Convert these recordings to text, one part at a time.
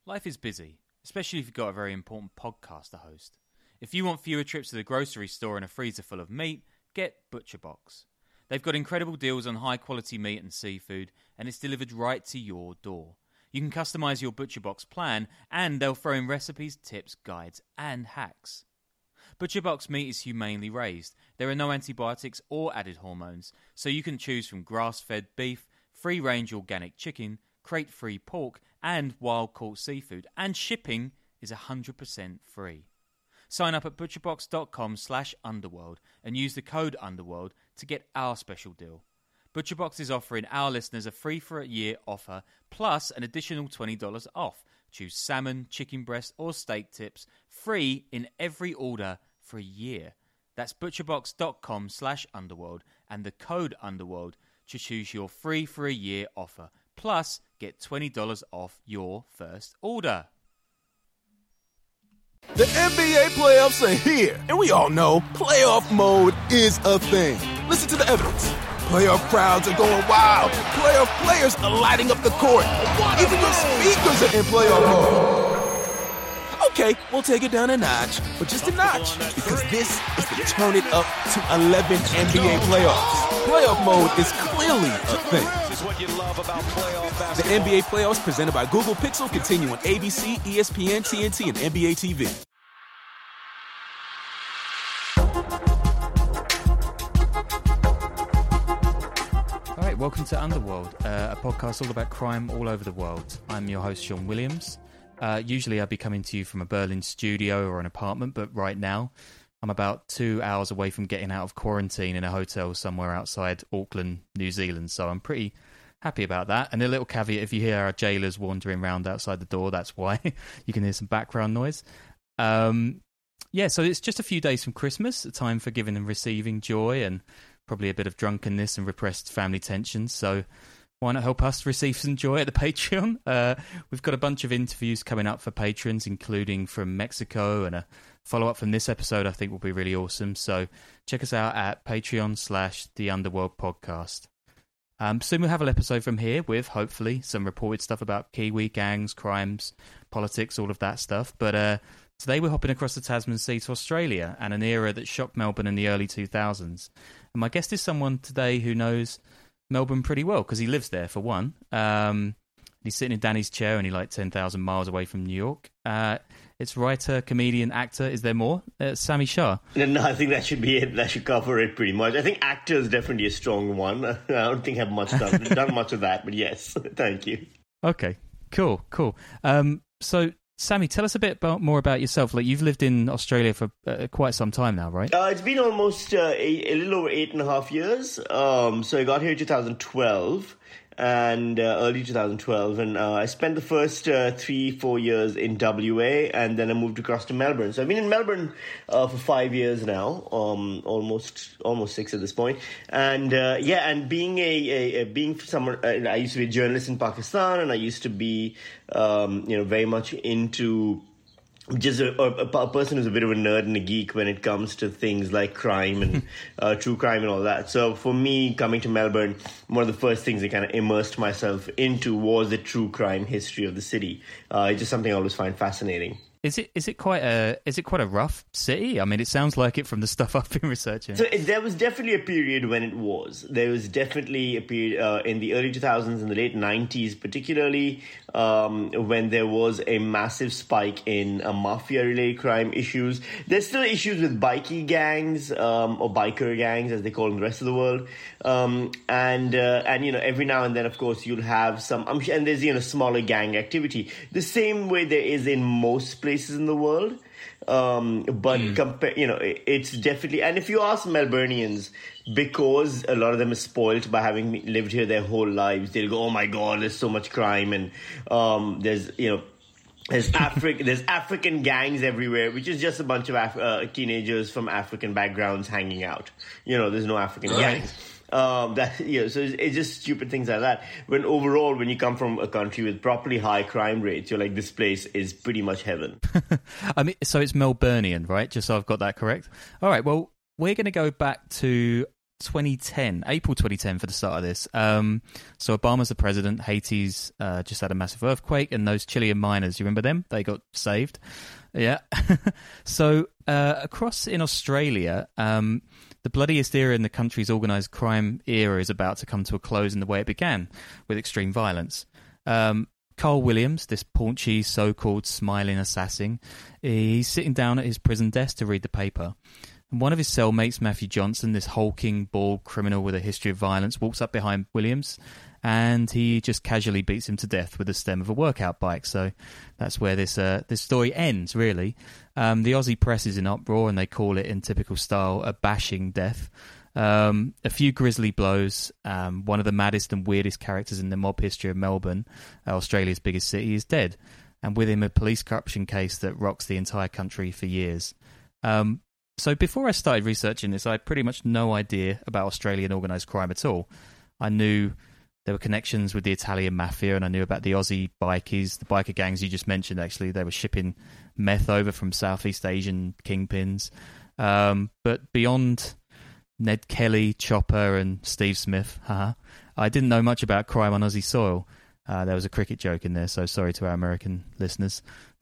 Life is busy, especially if you've got a very important podcast to host. If you want fewer trips to the grocery store and a freezer full of meat, get ButcherBox. They've got incredible deals on high-quality meat and seafood, and it's delivered right to your door. You can customize your ButcherBox plan, and they'll throw in recipes, tips, guides, and hacks. ButcherBox meat is humanely raised. There are no antibiotics or added hormones, so you can choose from grass-fed beef, free-range organic chicken, crate-free pork, and wild-caught seafood, and shipping is 100% free. Sign up at butcherbox.com/underworld and use the code underworld to get our special deal. ButcherBox is offering our listeners a free for a year offer plus an additional $20 off. Choose salmon, chicken breast, or steak tips free in every order for a year. That's butcherbox.com/underworld and the code underworld to choose your free for a year offer. Plus, get $20 off your first order. The NBA playoffs are here, and we all know playoff mode is a thing. Listen to the evidence. Playoff crowds are going wild. Playoff players are lighting up the court. Even your speakers are in playoff mode. Okay, we'll take it down a notch, but just a notch, because this is the Turn It Up to 11 NBA playoffs. Playoff mode is clearly a thing. The NBA playoffs presented by Google Pixel continue on ABC, ESPN, TNT, and NBA TV. All right, welcome to Underworld, a podcast all about crime all over the world. I'm your host, Sean Williams. Usually I'd be coming to you from a Berlin studio or an apartment, but right now I'm about 2 hours away from getting out of quarantine in a hotel somewhere outside Auckland, New Zealand. So I'm pretty happy about that. And a little caveat, if you hear our jailers wandering around outside the door, that's why. You can hear some background noise. So it's just a few days from Christmas, a time for giving and receiving joy and probably a bit of drunkenness and repressed family tensions. So why not help us receive some joy at the Patreon? We've got a bunch of interviews coming up for patrons, including from Mexico, and a follow-up from this episode I think will be really awesome. So check us out at Patreon/The Underworld Podcast. Soon we'll have an episode from here with, hopefully, some reported stuff about Kiwi gangs, crimes, politics, all of that stuff. But today we're hopping across the Tasman Sea to Australia and an era that shocked Melbourne in the early 2000s. And my guest is someone today who knows Melbourne pretty well, because he lives there, for one. He's sitting in Danny's chair and he's like 10,000 miles away from New York. It's writer, comedian, actor. Is there more? Sami Shah. No, I think that should be it. That should cover it pretty much. I think actor is definitely a strong one. I don't think I've done much of that, but yes, thank you. Okay, cool. So, Sami, tell us a bit more about yourself. Like, you've lived in Australia for quite some time now, right? It's been almost a little over 8.5 years. So I got here in 2012. And early 2012, and I spent the first 3-4 years in WA, and then I moved across to Melbourne. So I've been in Melbourne for 5 years now, almost 6 at this point. And and being someone, I used to be a journalist in Pakistan, and I used to be very much into just a person who's a bit of a nerd and a geek when it comes to things like crime and true crime and all that. So for me, coming to Melbourne, one of the first things I kind of immersed myself into was the true crime history of the city. It's just something I always find fascinating. Is it quite a rough city? I mean, it sounds like it from the stuff I've been researching. So there was definitely a period when it was. There was definitely a period in the early 2000s, in the late 90s particularly, when there was a massive spike in mafia-related crime issues. There's still issues with bikie gangs, or biker gangs, as they call in the rest of the world. And every now and then, of course, you'll have some, and there's, smaller gang activity. The same way there is in most places in the world. It's definitely, and if you ask Melburnians, because a lot of them are spoiled by having lived here their whole lives, they'll go, oh my God, there's so much crime, and there's African gangs everywhere, which is just a bunch of teenagers from African backgrounds hanging out. There's no African gangs. So it's just stupid things like that. When overall, when you come from a country with properly high crime rates, you're like, this place is pretty much heaven. I mean, so it's Melburnian, right? Just so I've got that correct. All right, well, we're going to go back to 2010, April 2010 for the start of this. So Obama's the president. Haiti's just had a massive earthquake, and those Chilean miners, you remember them? They got saved. Yeah. So across in Australia, the bloodiest era in the country's organised crime era is about to come to a close in the way it began, with extreme violence. Carl Williams, this paunchy, so-called smiling assassin, he's sitting down at his prison desk to read the paper. And one of his cellmates, Matthew Johnson, this hulking, bald criminal with a history of violence, walks up behind Williams and he just casually beats him to death with the stem of a workout bike. So that's where this story ends, really. The Aussie press is in uproar and they call it, in typical style, a bashing death. A few grisly blows. One of the maddest and weirdest characters in the mob history of Melbourne, Australia's biggest city, is dead. And with him, a police corruption case that rocks the entire country for years. So before I started researching this, I had pretty much no idea about Australian organised crime at all. I knew there were connections with the Italian mafia, and I knew about the Aussie bikies, the biker gangs you just mentioned, actually. They were shipping meth over from Southeast Asian kingpins. But beyond Ned Kelly, Chopper, and Steve Smith, I didn't know much about crime on Aussie soil. There was a cricket joke in there, so sorry to our American listeners.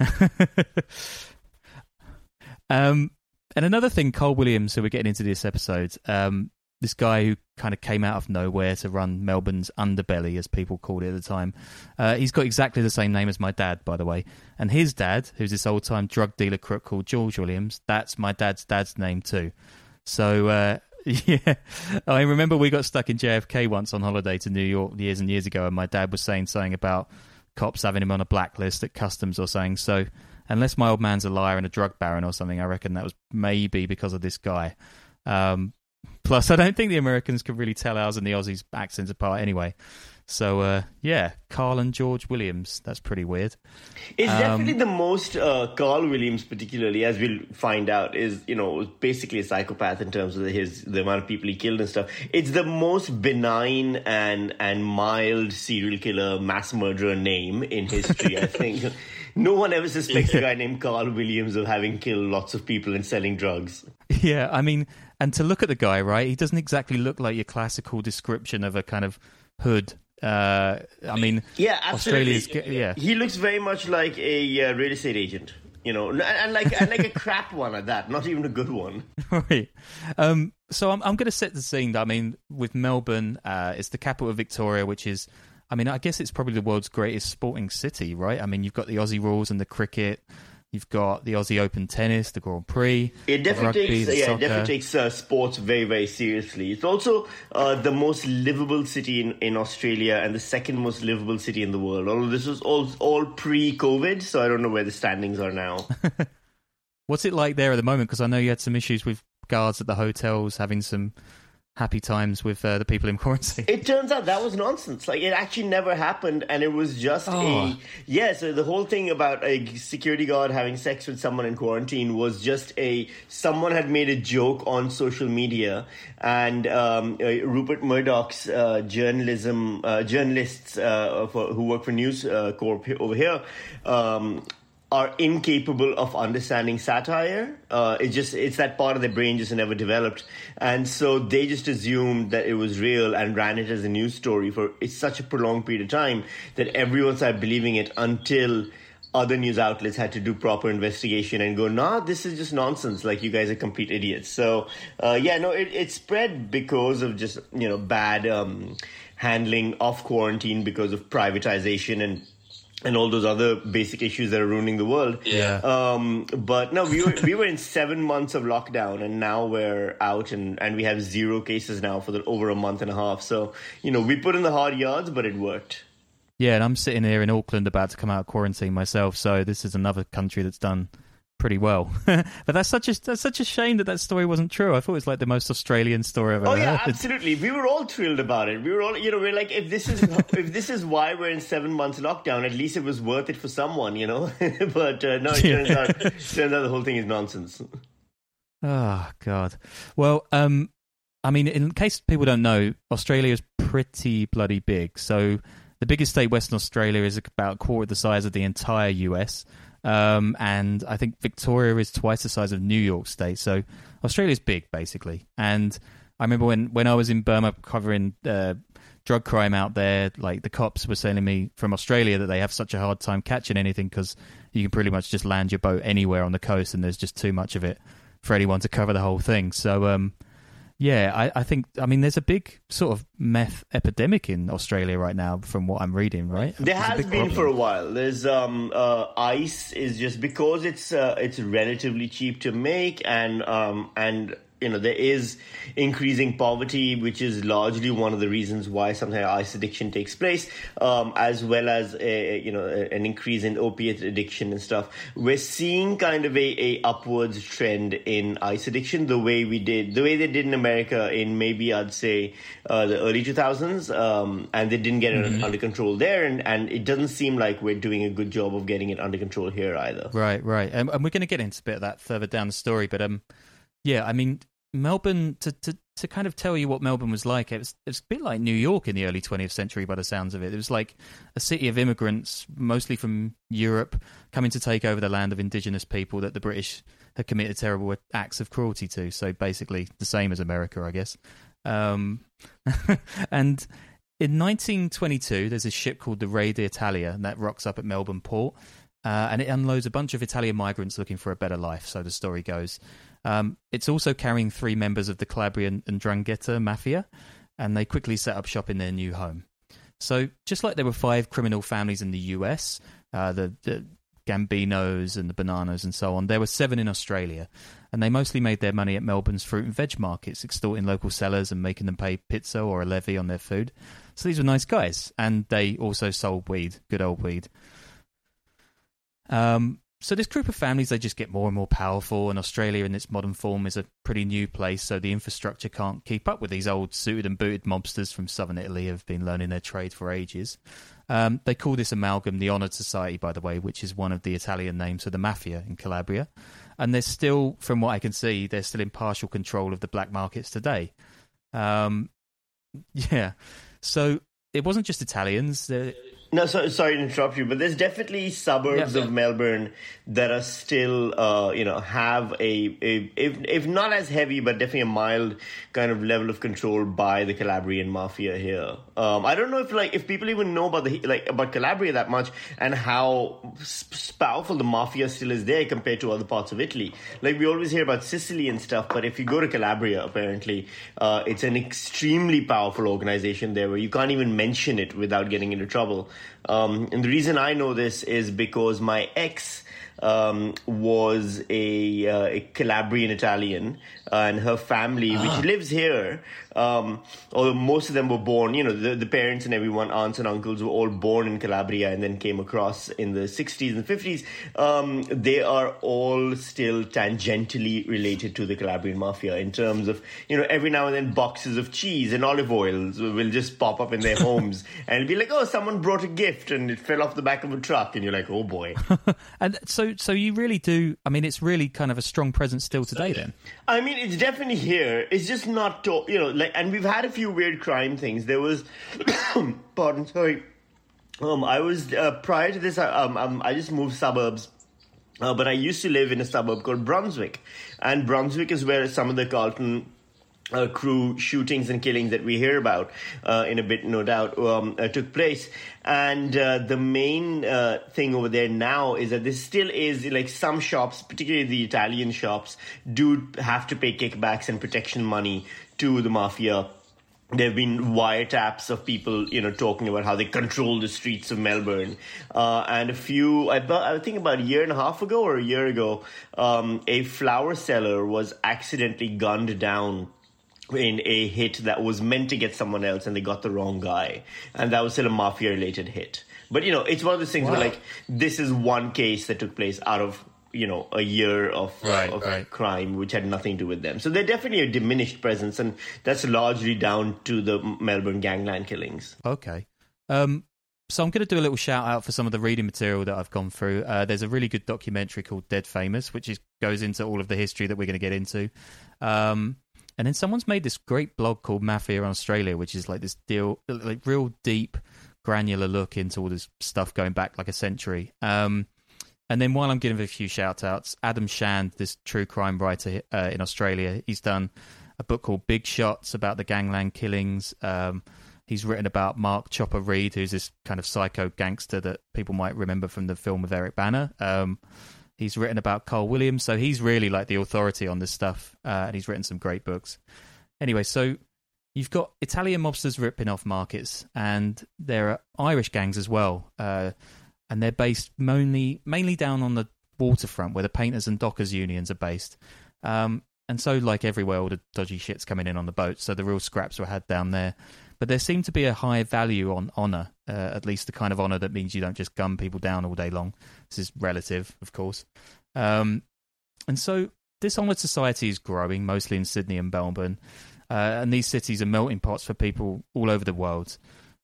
And another thing, Carl Williams, who we're getting into this episode, this guy who kind of came out of nowhere to run Melbourne's underbelly, as people called it at the time, he's got exactly the same name as my dad, by the way. And his dad, who's this old-time drug dealer crook called George Williams, that's my dad's name too. So, yeah, I remember we got stuck in JFK once on holiday to New York years and years ago, and my dad was saying something about cops having him on a blacklist at customs or something. So unless my old man's a liar and a drug baron or something, I reckon that was maybe because of this guy. Plus, I don't think the Americans could really tell ours and the Aussies' accents apart anyway. So, yeah, Carl and George Williams. That's pretty weird. It's definitely the most, Carl Williams particularly, as we'll find out, is, basically a psychopath in terms of the amount of people he killed and stuff. It's the most benign and mild serial killer, mass murderer name in history, I think. No one ever suspects a guy named Carl Williams of having killed lots of people and selling drugs. Yeah, I mean, and to look at the guy, right, he doesn't exactly look like your classical description of a kind of hood. I mean, yeah, absolutely. Australia's, he looks very much like a real estate agent, and like a crap one at that, not even a good one. Right. So I'm going to set the scene. I mean, with Melbourne, it's the capital of Victoria, which is, I mean, I guess it's probably the world's greatest sporting city, right? I mean, you've got the Aussie rules and the cricket. You've got the Aussie Open tennis, the Grand Prix. It definitely takes sports very, very seriously. It's also the most livable city in Australia and the second most livable city in the world. Although this was all pre-COVID, so I don't know where the standings are now. What's it like there at the moment? Because I know you had some issues with guards at the hotels having some happy times with the people in quarantine. It turns out that was nonsense. Like, it actually never happened, and it was just so the whole thing about a security guard having sex with someone in quarantine was just someone had made a joke on social media, and Rupert Murdoch's journalists who work for News Corp over here are incapable of understanding satire. It's that part of their brain just never developed. And so they just assumed that it was real and ran it as a news story for such a prolonged period of time that everyone started believing it until other news outlets had to do proper investigation and go, nah, this is just nonsense. Like, you guys are complete idiots. So, it spread because of just, bad handling of quarantine because of privatization and all those other basic issues that are ruining the world. Yeah. But no, we were in 7 months of lockdown, and now we're out, and we have 0 cases now for over a month and a half. So, we put in the hard yards, but it worked. Yeah, and I'm sitting here in Auckland about to come out of quarantine myself, so this is another country that's done pretty well. But that's such a shame that story wasn't true. I thought it was like the most Australian story I've ever heard. Absolutely. We were all thrilled about it. We were all, we're like, if this is why we're in 7 months lockdown, at least it was worth it for someone, But no, it turns out the whole thing is nonsense. Oh God. Well, I mean, in case people don't know, Australia is pretty bloody big. So the biggest state, Western Australia, is about a quarter the size of the entire US. And I think Victoria is twice the size of New York State. So Australia's big, basically. And I remember when I was in Burma covering drug crime out there, like the cops were telling me from Australia that they have such a hard time catching anything because you can pretty much just land your boat anywhere on the coast and there's just too much of it for anyone to cover the whole thing. So, I think, there's a big sort of meth epidemic in Australia right now from what I'm reading, right? There has been for a while. There's ice is just because it's relatively cheap to make and there is increasing poverty, which is largely one of the reasons why sometimes ice addiction takes place, as well as an increase in opiate addiction and stuff. We're seeing kind of a upwards trend in ice addiction, the way they did in America in maybe I'd say the early 2000s, and they didn't get it under control there, and it doesn't seem like we're doing a good job of getting it under control here either. Right, and we're going to get into a bit of that further down the story, but Melbourne, to kind of tell you what Melbourne was like, it was a bit like New York in the early 20th century by the sounds of it. It was like a city of immigrants, mostly from Europe, coming to take over the land of indigenous people that the British had committed terrible acts of cruelty to. So basically the same as America, I guess. And in 1922, there's a ship called the Re d'Italia that rocks up at Melbourne Port, and it unloads a bunch of Italian migrants looking for a better life, so the story goes. It's also carrying 3 members of the Calabrian and 'Ndrangheta mafia, and they quickly set up shop in their new home. So just like there were 5 criminal families in the US, the Gambinos and the Bananas and so on, there were 7 in Australia, and they mostly made their money at Melbourne's fruit and veg markets, extorting local sellers and making them pay pizza or a levy on their food. So these were nice guys, and they also sold weed, good old weed. So this group of families, they just get more and more powerful, and Australia in its modern form is a pretty new place, so the infrastructure can't keep up with these old suited and booted mobsters from southern Italy who have been learning their trade for ages. They call this amalgam the Honoured Society, by the way, which is one of the Italian names for the mafia in Calabria. And they're still, from what I can see, they're still in partial control of the black markets today. So it wasn't just Italians. No, sorry to interrupt you, but there's definitely suburbs of Melbourne that are still, have if not as heavy, but definitely a mild kind of level of control by the Calabrian mafia here. I don't know if people even know about Calabria that much and how powerful the mafia still is there compared to other parts of Italy. Like we always hear about Sicily and stuff, but if you go to Calabria, apparently, it's an extremely powerful organization there where you can't even mention it without getting into trouble. And the reason I know this is because my ex was a Calabrian Italian, and her family, which lives here, although most of them were born, the parents and everyone, aunts and uncles were all born in Calabria and then came across in the 60s and 50s. They are all still tangentially related to the Calabrian mafia in terms of, every now and then boxes of cheese and olive oils will just pop up in their homes and it'll be like, oh, someone brought a gift and it fell off the back of a truck and you're like, oh boy. And so you really do, it's really kind of a strong presence still today then? It's definitely here. It's just not, and we've had a few weird crime things. There was, pardon, sorry. I was, prior to this, I just moved suburbs. But I used to live in a suburb called Brunswick. And Brunswick is where some of the Carlton crew shootings and killings that we hear about in a bit, no doubt, took place. And the main thing over there now is that there still is, some shops, particularly the Italian shops, do have to pay kickbacks and protection money to the mafia. There have been wiretaps of people, talking about how they control the streets of Melbourne. And I think about a year and a half ago or a year ago, a flower seller was accidentally gunned down in a hit that was meant to get someone else, and they got the wrong guy. And that was still a mafia-related hit. But, it's one of those things where, this is one case that took place out of, a year of crime, which had nothing to do with them. So they're definitely a diminished presence, and that's largely down to the Melbourne gangland killings. Okay. So I'm going to do a little shout out for some of the reading material that I've gone through. There's a really good documentary called Dead Famous, which goes into all of the history that we're going to get into. And then someone's made this great blog called Mafia in Australia, which is like this real deep, granular look into all this stuff going back like a century. And then while I'm giving a few shout outs, Adam Shand, this true crime writer in Australia, he's done a book called Big Shots about the gangland killings. He's written about Mark Chopper Reed, who's this kind of psycho gangster that people might remember from the film with Eric Bana. He's written about Carl Williams, so he's really like the authority on this stuff, and he's written some great books. Anyway, so you've got Italian mobsters ripping off markets, and there are Irish gangs as well, and they're based mainly down on the waterfront where the painters and dockers unions are based. And so, like everywhere, all the dodgy shit's coming in on the boat, so the real scraps were had down there. But there seemed to be a high value on honour, at least the kind of honour that means you don't just gun people down all day long. This is relative, of course. And so this honoured society is growing, mostly in Sydney and Melbourne. And these cities are melting pots for people all over the world.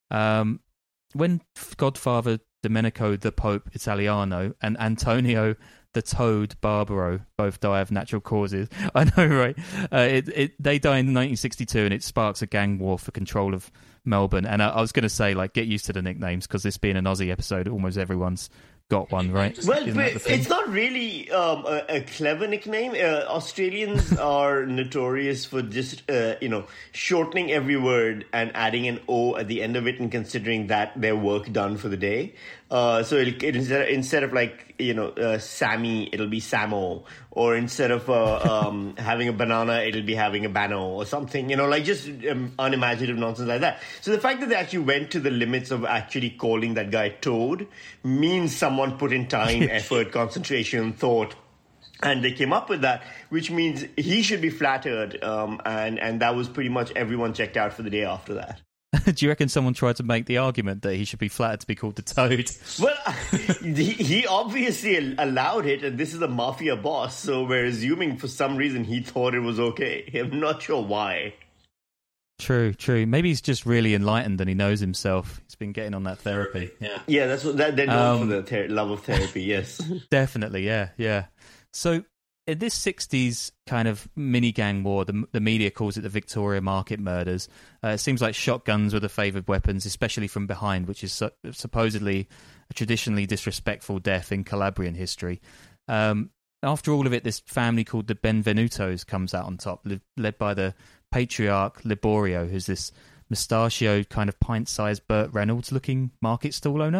When Godfather Domenico the Pope Italiano and Antonio the Toad Barbaro both die of natural causes. I know, right? They die in 1962, and it sparks a gang war for control of Melbourne. And I was going to say, like, get used to the nicknames, because this being an Aussie episode, almost everyone's got one, right? Well, it's not really a clever nickname. Australians are notorious for just, shortening every word and adding an O at the end of it and considering that their work done for the day. So instead of like, Sammy, it'll be Samo. Or instead of having a banana, it'll be having a bano or something, just unimaginative nonsense like that. So the fact that they actually went to the limits of actually calling that guy Toad means someone put in time, effort, concentration, thought, and they came up with that, which means he should be flattered. And that was pretty much everyone checked out for the day after that. Do you reckon someone tried to make the argument that he should be flattered to be called the Toad? Well, he obviously allowed it, and this is a mafia boss, so we're assuming for some reason he thought it was okay. I'm not sure why. True. Maybe he's just really enlightened and he knows himself. He's been getting on that therapy. Yeah, that's what they're known for, the love of therapy, yes. Definitely, yeah. So in this 60s kind of mini-gang war, the media calls it the Victoria Market murders. It seems like shotguns were the favoured weapons, especially from behind, which is supposedly a traditionally disrespectful death in Calabrian history. After all of it, this family called the Benvenutos comes out on top, led by the patriarch Liborio, who's this mustachioed kind of pint-sized Burt Reynolds-looking market stall owner.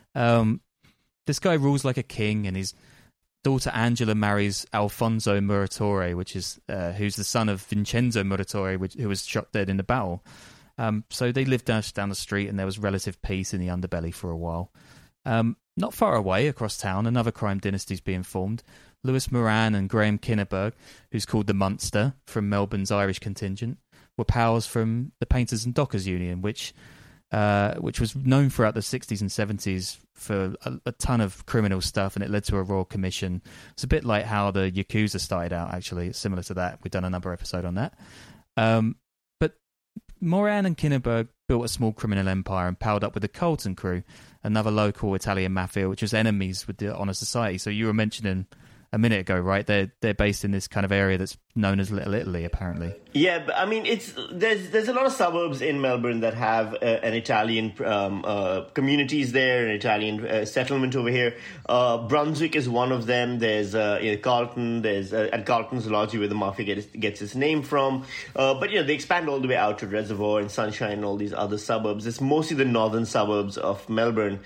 This guy rules like a king, and his daughter Angela marries Alfonso Muratore, who's the son of Vincenzo Muratore, who was shot dead in the battle. So they lived down the street, and there was relative peace in the underbelly for a while. Not far away, across town, another crime dynasty is being formed. Lewis Moran and Graham Kinniburgh, who's called the Munster, from Melbourne's Irish contingent, were pals from the Painters and Dockers Union, which was known throughout the 60s and 70s for a ton of criminal stuff, and it led to a royal commission. It's a bit like how the Yakuza started out, actually. It's similar to that. We've done another episode on that. But Moran and Kinniburgh built a small criminal empire and palled up with the Carlton crew, another local Italian mafia, which was enemies with the Honour Society. So you were mentioning a minute ago, right? They're based in this kind of area that's known as Little Italy, apparently. Yeah, but I mean, there's a lot of suburbs in Melbourne that have an Italian communities there, an Italian settlement over here. Brunswick is one of them. There's Carlton. And Carlton's largely where the mafia gets its name from. But they expand all the way out to Reservoir and Sunshine and all these other suburbs. It's mostly the northern suburbs of Melbourne,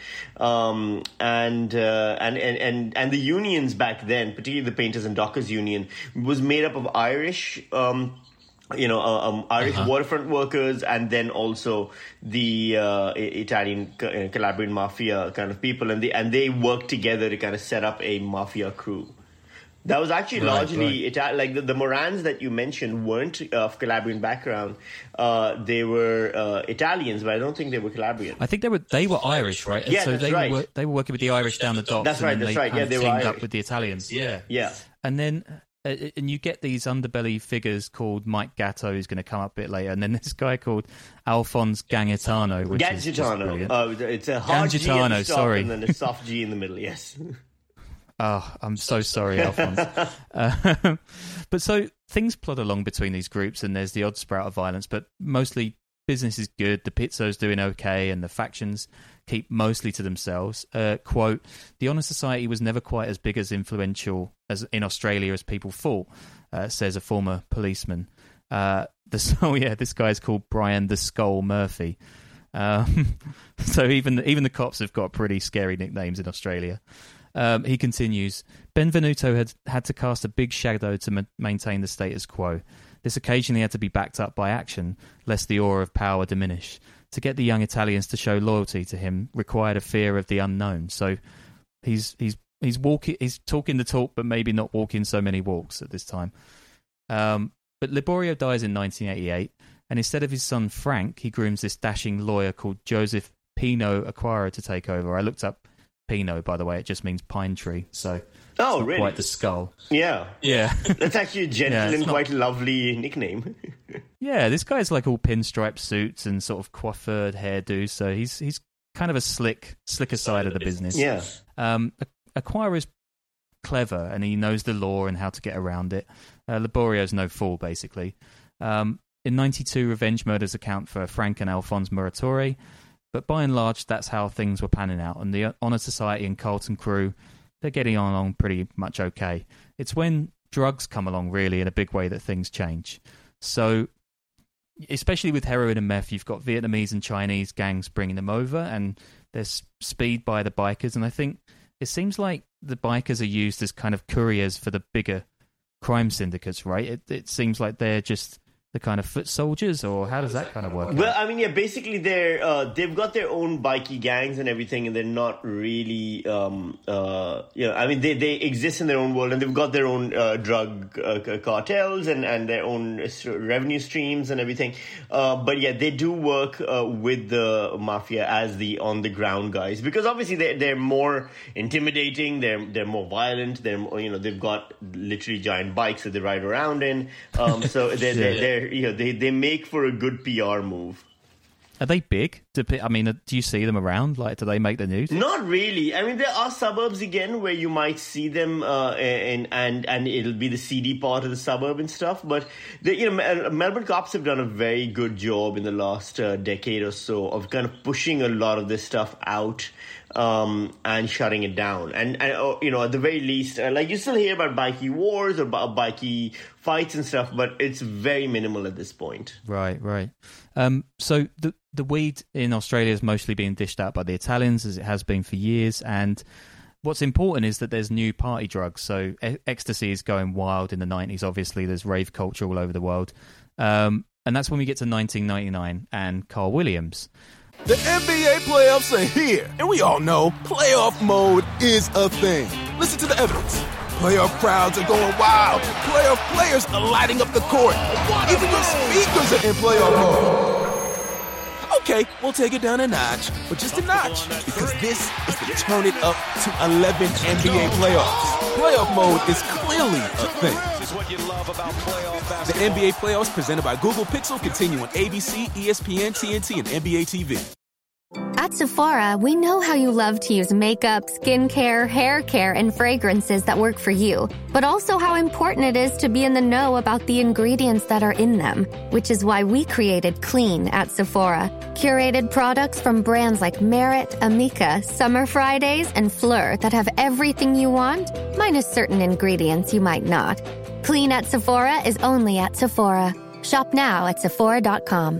and the unions back then, particularly the Painters and Dockers Union, was made up of Irish waterfront workers, and then also the Italian Calabrian mafia kind of people, and they worked together to kind of set up a mafia crew. That was actually largely like the Morans that you mentioned weren't of Calabrian background. They were Italians, but I don't think they were Calabrian. I think they were Irish, right? Yeah, so that's right. They were working with the Irish down the docks. That's right. Yeah, they were teamed Irish. up with the Italians. Yeah. And then and you get these underbelly figures called Mike Gatto, who's going to come up a bit later, and then this guy called Alphonse Gangitano, which is just brilliant. It's a hard G at the top, sorry. And then a soft G in the middle. Yes. Oh, I'm so sorry, Alphonse. But so things plod along between these groups, and there's the odd sprout of violence, but mostly business is good, the Pizzo's doing okay, and the factions keep mostly to themselves. Quote, the Honour Society was never quite as big as influential as in Australia as people thought, says a former policeman. This guy's called Brian the Skull Murphy. So even the cops have got pretty scary nicknames in Australia. He continues, Benvenuto had to cast a big shadow to maintain the status quo. This occasionally had to be backed up by action, lest the aura of power diminish. To get the young Italians to show loyalty to him required a fear of the unknown. So he's talking the talk, but maybe not walking so many walks at this time. But Liborio dies in 1988, and instead of his son Frank, he grooms this dashing lawyer called Joseph Pino Acquara to take over. I looked up Pino, by the way; it just means pine tree. So really? Quite the skull. Yeah. That's actually a gentle and quite lovely nickname. Yeah, this guy's like all pinstripe suits and sort of coiffured hairdo, so he's kind of a slicker side of the business. Yeah. Acquara is clever, and he knows the law and how to get around it. Liborio's no fool, basically. In 92, revenge murders account for Frank and Alphonse Muratore, but by and large, that's how things were panning out. And the Honour Society and Carlton crew, they're getting along pretty much okay. It's when drugs come along, really, in a big way that things change. So, especially with heroin and meth, you've got Vietnamese and Chinese gangs bringing them over, and there's speed by the bikers. And I think it seems like the bikers are used as kind of couriers for the bigger crime syndicates, right? It seems like they're just the kind of foot soldiers, or how does that kind of work out? Well, I mean, yeah, basically they've got their own bikie gangs and everything, and they're not really, I mean, they exist in their own world, and they've got their own drug cartels and their own revenue streams and everything. But yeah, they do work with the mafia as the on the ground guys, because obviously they're more intimidating, they're more violent, they've got literally giant bikes that they ride around in. So they're they make for a good PR move. Are they big? Do you see them around? Like, do they make the news? Not really. I mean, there are suburbs again where you might see them, and it'll be the seedy part of the suburb and stuff. But Melbourne cops have done a very good job in the last decade or so of kind of pushing a lot of this stuff out. And shutting it down. And at the very least, like you still hear about bikie wars or about bikie fights and stuff, but it's very minimal at this point. Right. So the weed in Australia is mostly being dished out by the Italians, as it has been for years. And what's important is that there's new party drugs. So ecstasy is going wild in the 90s. Obviously, there's rave culture all over the world. And that's when we get to 1999 and Carl Williams. The NBA playoffs are here, and we all know playoff mode is a thing. Listen to the evidence. Playoff crowds are going wild. Playoff players are lighting up the court. Even your speakers are in playoff mode. Okay, we'll take it down a notch, but just a notch, because this is the Turn It Up to 11 NBA playoffs. Playoff mode is clearly a thing. The NBA playoffs presented by Google Pixel continue on ABC, ESPN, TNT, and NBA TV. At Sephora, we know how you love to use makeup, skincare, hair care, and fragrances that work for you, but also how important it is to be in the know about the ingredients that are in them, which is why we created Clean at Sephora. Curated products from brands like Merit, Amika, Summer Fridays, and Fleur that have everything you want, minus certain ingredients you might not. Clean at Sephora is only at Sephora. Shop now at Sephora.com.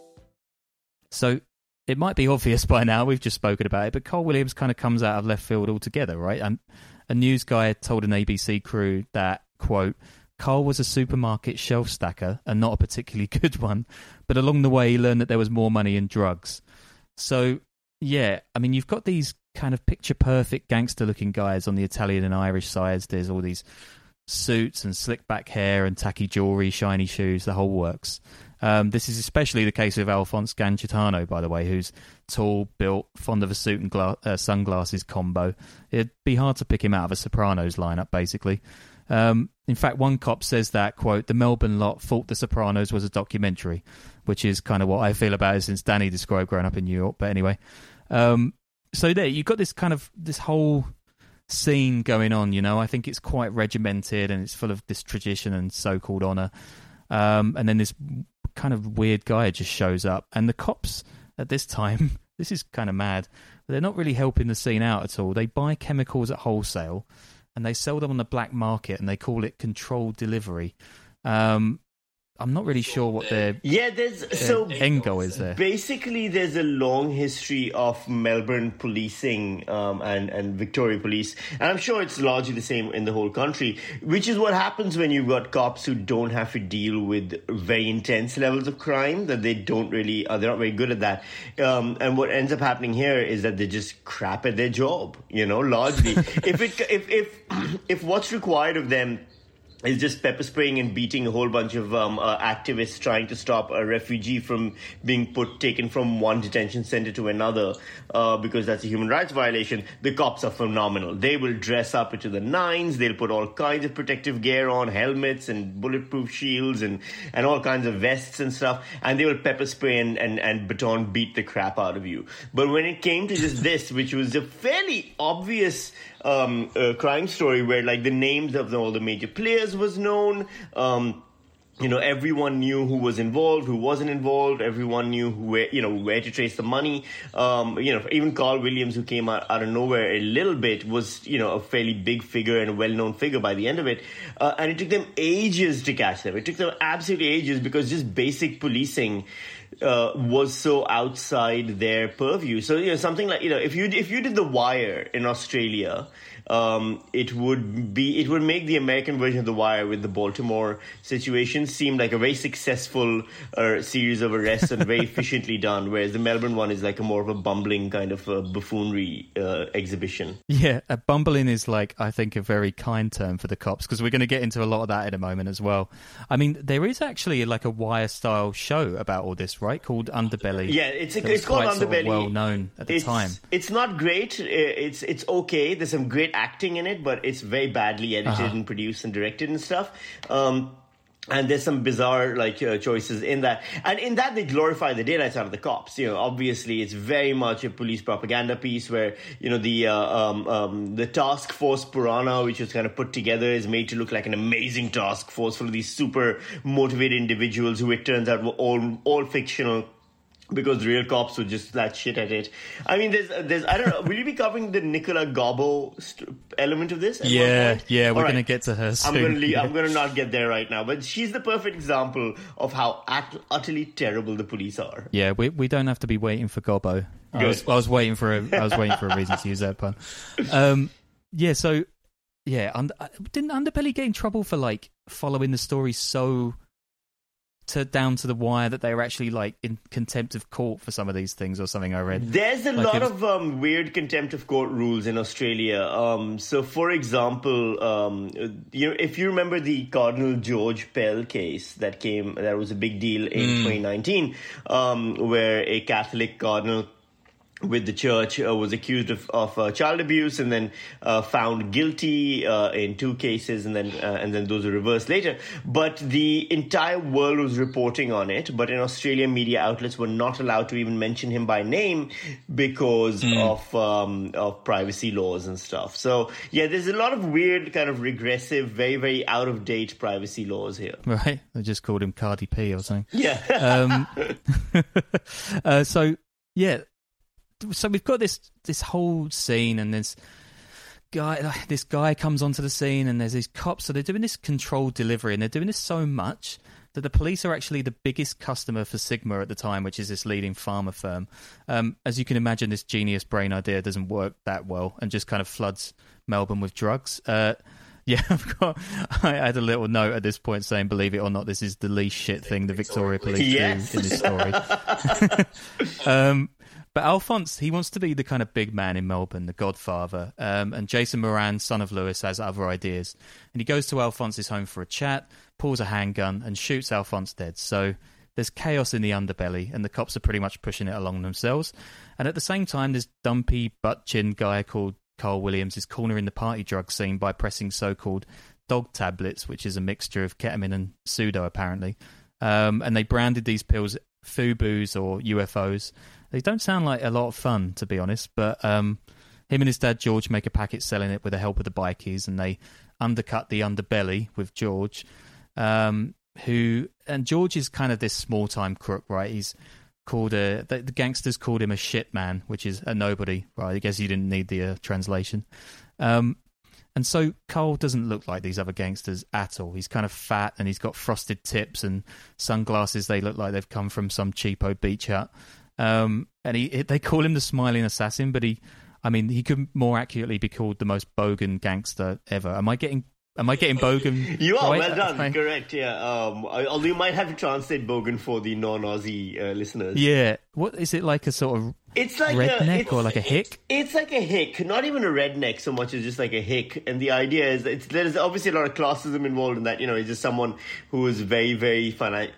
So, it might be obvious by now, we've just spoken about it, but Carl Williams kind of comes out of left field altogether, right? A news guy told an ABC crew that, quote, Carl was a supermarket shelf stacker and not a particularly good one, but along the way he learned that there was more money in drugs. So, yeah, I mean, you've got these kind of picture-perfect gangster-looking guys on the Italian and Irish sides. There's all these suits and slick back hair and tacky jewelry, shiny shoes, the whole works. This is especially the case with Alphonse Gangitano, by the way, who's tall, built, fond of a suit and sunglasses combo. It'd be hard to pick him out of a Sopranos lineup, basically. In fact, one cop says that, quote, the Melbourne lot thought The Sopranos was a documentary, which is kind of what I feel about it since Danny described growing up in New York. But anyway, so there, you've got this whole scene going on, I think it's quite regimented and it's full of this tradition and so-called honour. And then this kind of weird guy just shows up, and the cops at this time, this is kind of mad, but they're not really helping the scene out at all. They buy chemicals at wholesale and they sell them on the black market, and they call it controlled delivery. And I'm not really sure what their end goal is there. Basically, there's a long history of Melbourne policing and Victoria Police, and I'm sure it's largely the same in the whole country, which is what happens when you've got cops who don't have to deal with very intense levels of crime, that they don't really, they're not very good at that. And what ends up happening here is that they just crap at their job, largely. If what's required of them is just pepper spraying and beating a whole bunch of activists trying to stop a refugee from being taken from one detention center to another because that's a human rights violation, the cops are phenomenal. They will dress up into the nines. They'll put all kinds of protective gear on, helmets and bulletproof shields and all kinds of vests and stuff, and they will pepper spray and baton beat the crap out of you. But when it came to just this, which was a fairly obvious crime story where like the names of all the major players was known, everyone knew who was involved, who wasn't involved, everyone knew where to trace the money. Even Carl Williams, who came out of nowhere a little bit, was a fairly big figure and a well-known figure by the end of it, and it took them ages to catch them. It took them absolutely ages because just basic policing was so outside their purview. So something like if you did The Wire in Australia, it would make the American version of The Wire with the Baltimore situation seem like a very successful series of arrests and very efficiently done, whereas the Melbourne one is like a more of a bumbling kind of buffoonery exhibition. Yeah, bumbling is I think a very kind term for the cops, because we're going to get into a lot of that in a moment as well. I mean, there is actually like a Wire style show about all this, right? Called Underbelly. Yeah, it's called Underbelly. Sort of well known at the time. It's not great. It's okay. There's some great acting in it, but it's very badly edited and produced and directed and stuff. And there's some bizarre choices in that, and in that they glorify the daylights out of the cops. Obviously it's very much a police propaganda piece where the task force Purana, which was kind of put together, is made to look like an amazing task force full of these super motivated individuals who it turns out were all fictional, because real cops would just flat shit at it. I mean, there's I don't know. Will you be covering the Nicola Gobbo element of this? Yeah, we're going to get to her soon. I'm going to not get there right now. But she's the perfect example of how utterly terrible the police are. Yeah, we don't have to be waiting for Gobbo. I was waiting for a reason to use that pun. Didn't Underbelly get in trouble for following the story so down to the wire that they were actually in contempt of court for some of these things or something I read? There's a lot of weird contempt of court rules in Australia. So, for example, if you remember the Cardinal George Pell case that was a big deal in 2019, where a Catholic cardinal with the church was accused of child abuse and then found guilty in 2 cases, and then those were reversed later. But the entire world was reporting on it. But in Australia, media outlets were not allowed to even mention him by name because of privacy laws and stuff. So yeah, there's a lot of weird kind of regressive, very very out of date privacy laws here. Right, they just called him Cardi P or something. Yeah. So we've got this whole scene, and this guy comes onto the scene, and there's these cops. So they're doing this controlled delivery, and they're doing this so much that the police are actually the biggest customer for Sigma at the time, which is this leading pharma firm. As you can imagine, this genius brain idea doesn't work that well and just kind of floods Melbourne with drugs. I had a little note at this point saying, believe it or not, this is the least shit thing the Victoria Police do in this story. But Alphonse, he wants to be the kind of big man in Melbourne, the godfather. And Jason Moran, son of Lewis, has other ideas. And he goes to Alphonse's home for a chat, pulls a handgun, and shoots Alphonse dead. So there's chaos in the underbelly, and the cops are pretty much pushing it along themselves. And at the same time, this dumpy, butt-chin guy called Carl Williams is cornering the party drug scene by pressing so-called dog tablets, which is a mixture of ketamine and pseudo, apparently. And they branded these pills FUBUs or UFOs. They don't sound like a lot of fun, to be honest, but him and his dad George make a packet selling it with the help of the bikies, and they undercut the underbelly with George, and George is kind of this small-time crook, right? He's called the gangsters called him a shit man, which is a nobody, right? I guess you didn't need the translation. And so Carl doesn't look like these other gangsters at all. He's kind of fat and he's got frosted tips and sunglasses. They look like they've come from some cheapo beach hut. And they call him the Smiling Assassin, but he could more accurately be called the most bogan gangster ever. Am I getting bogan? You are, right? well done. Correct, yeah. Although you might have to translate bogan for the non-Aussie listeners. Yeah. What is it, like a sort of it's like redneck or like a hick? It's like a hick, not even a redneck so much as just like a hick. And the idea is there's obviously a lot of classism involved in that. He's just someone who is very, very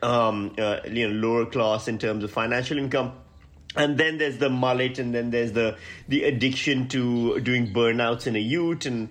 lower class in terms of financial income. And then there's the mullet, and then there's the addiction to doing burnouts in a ute, and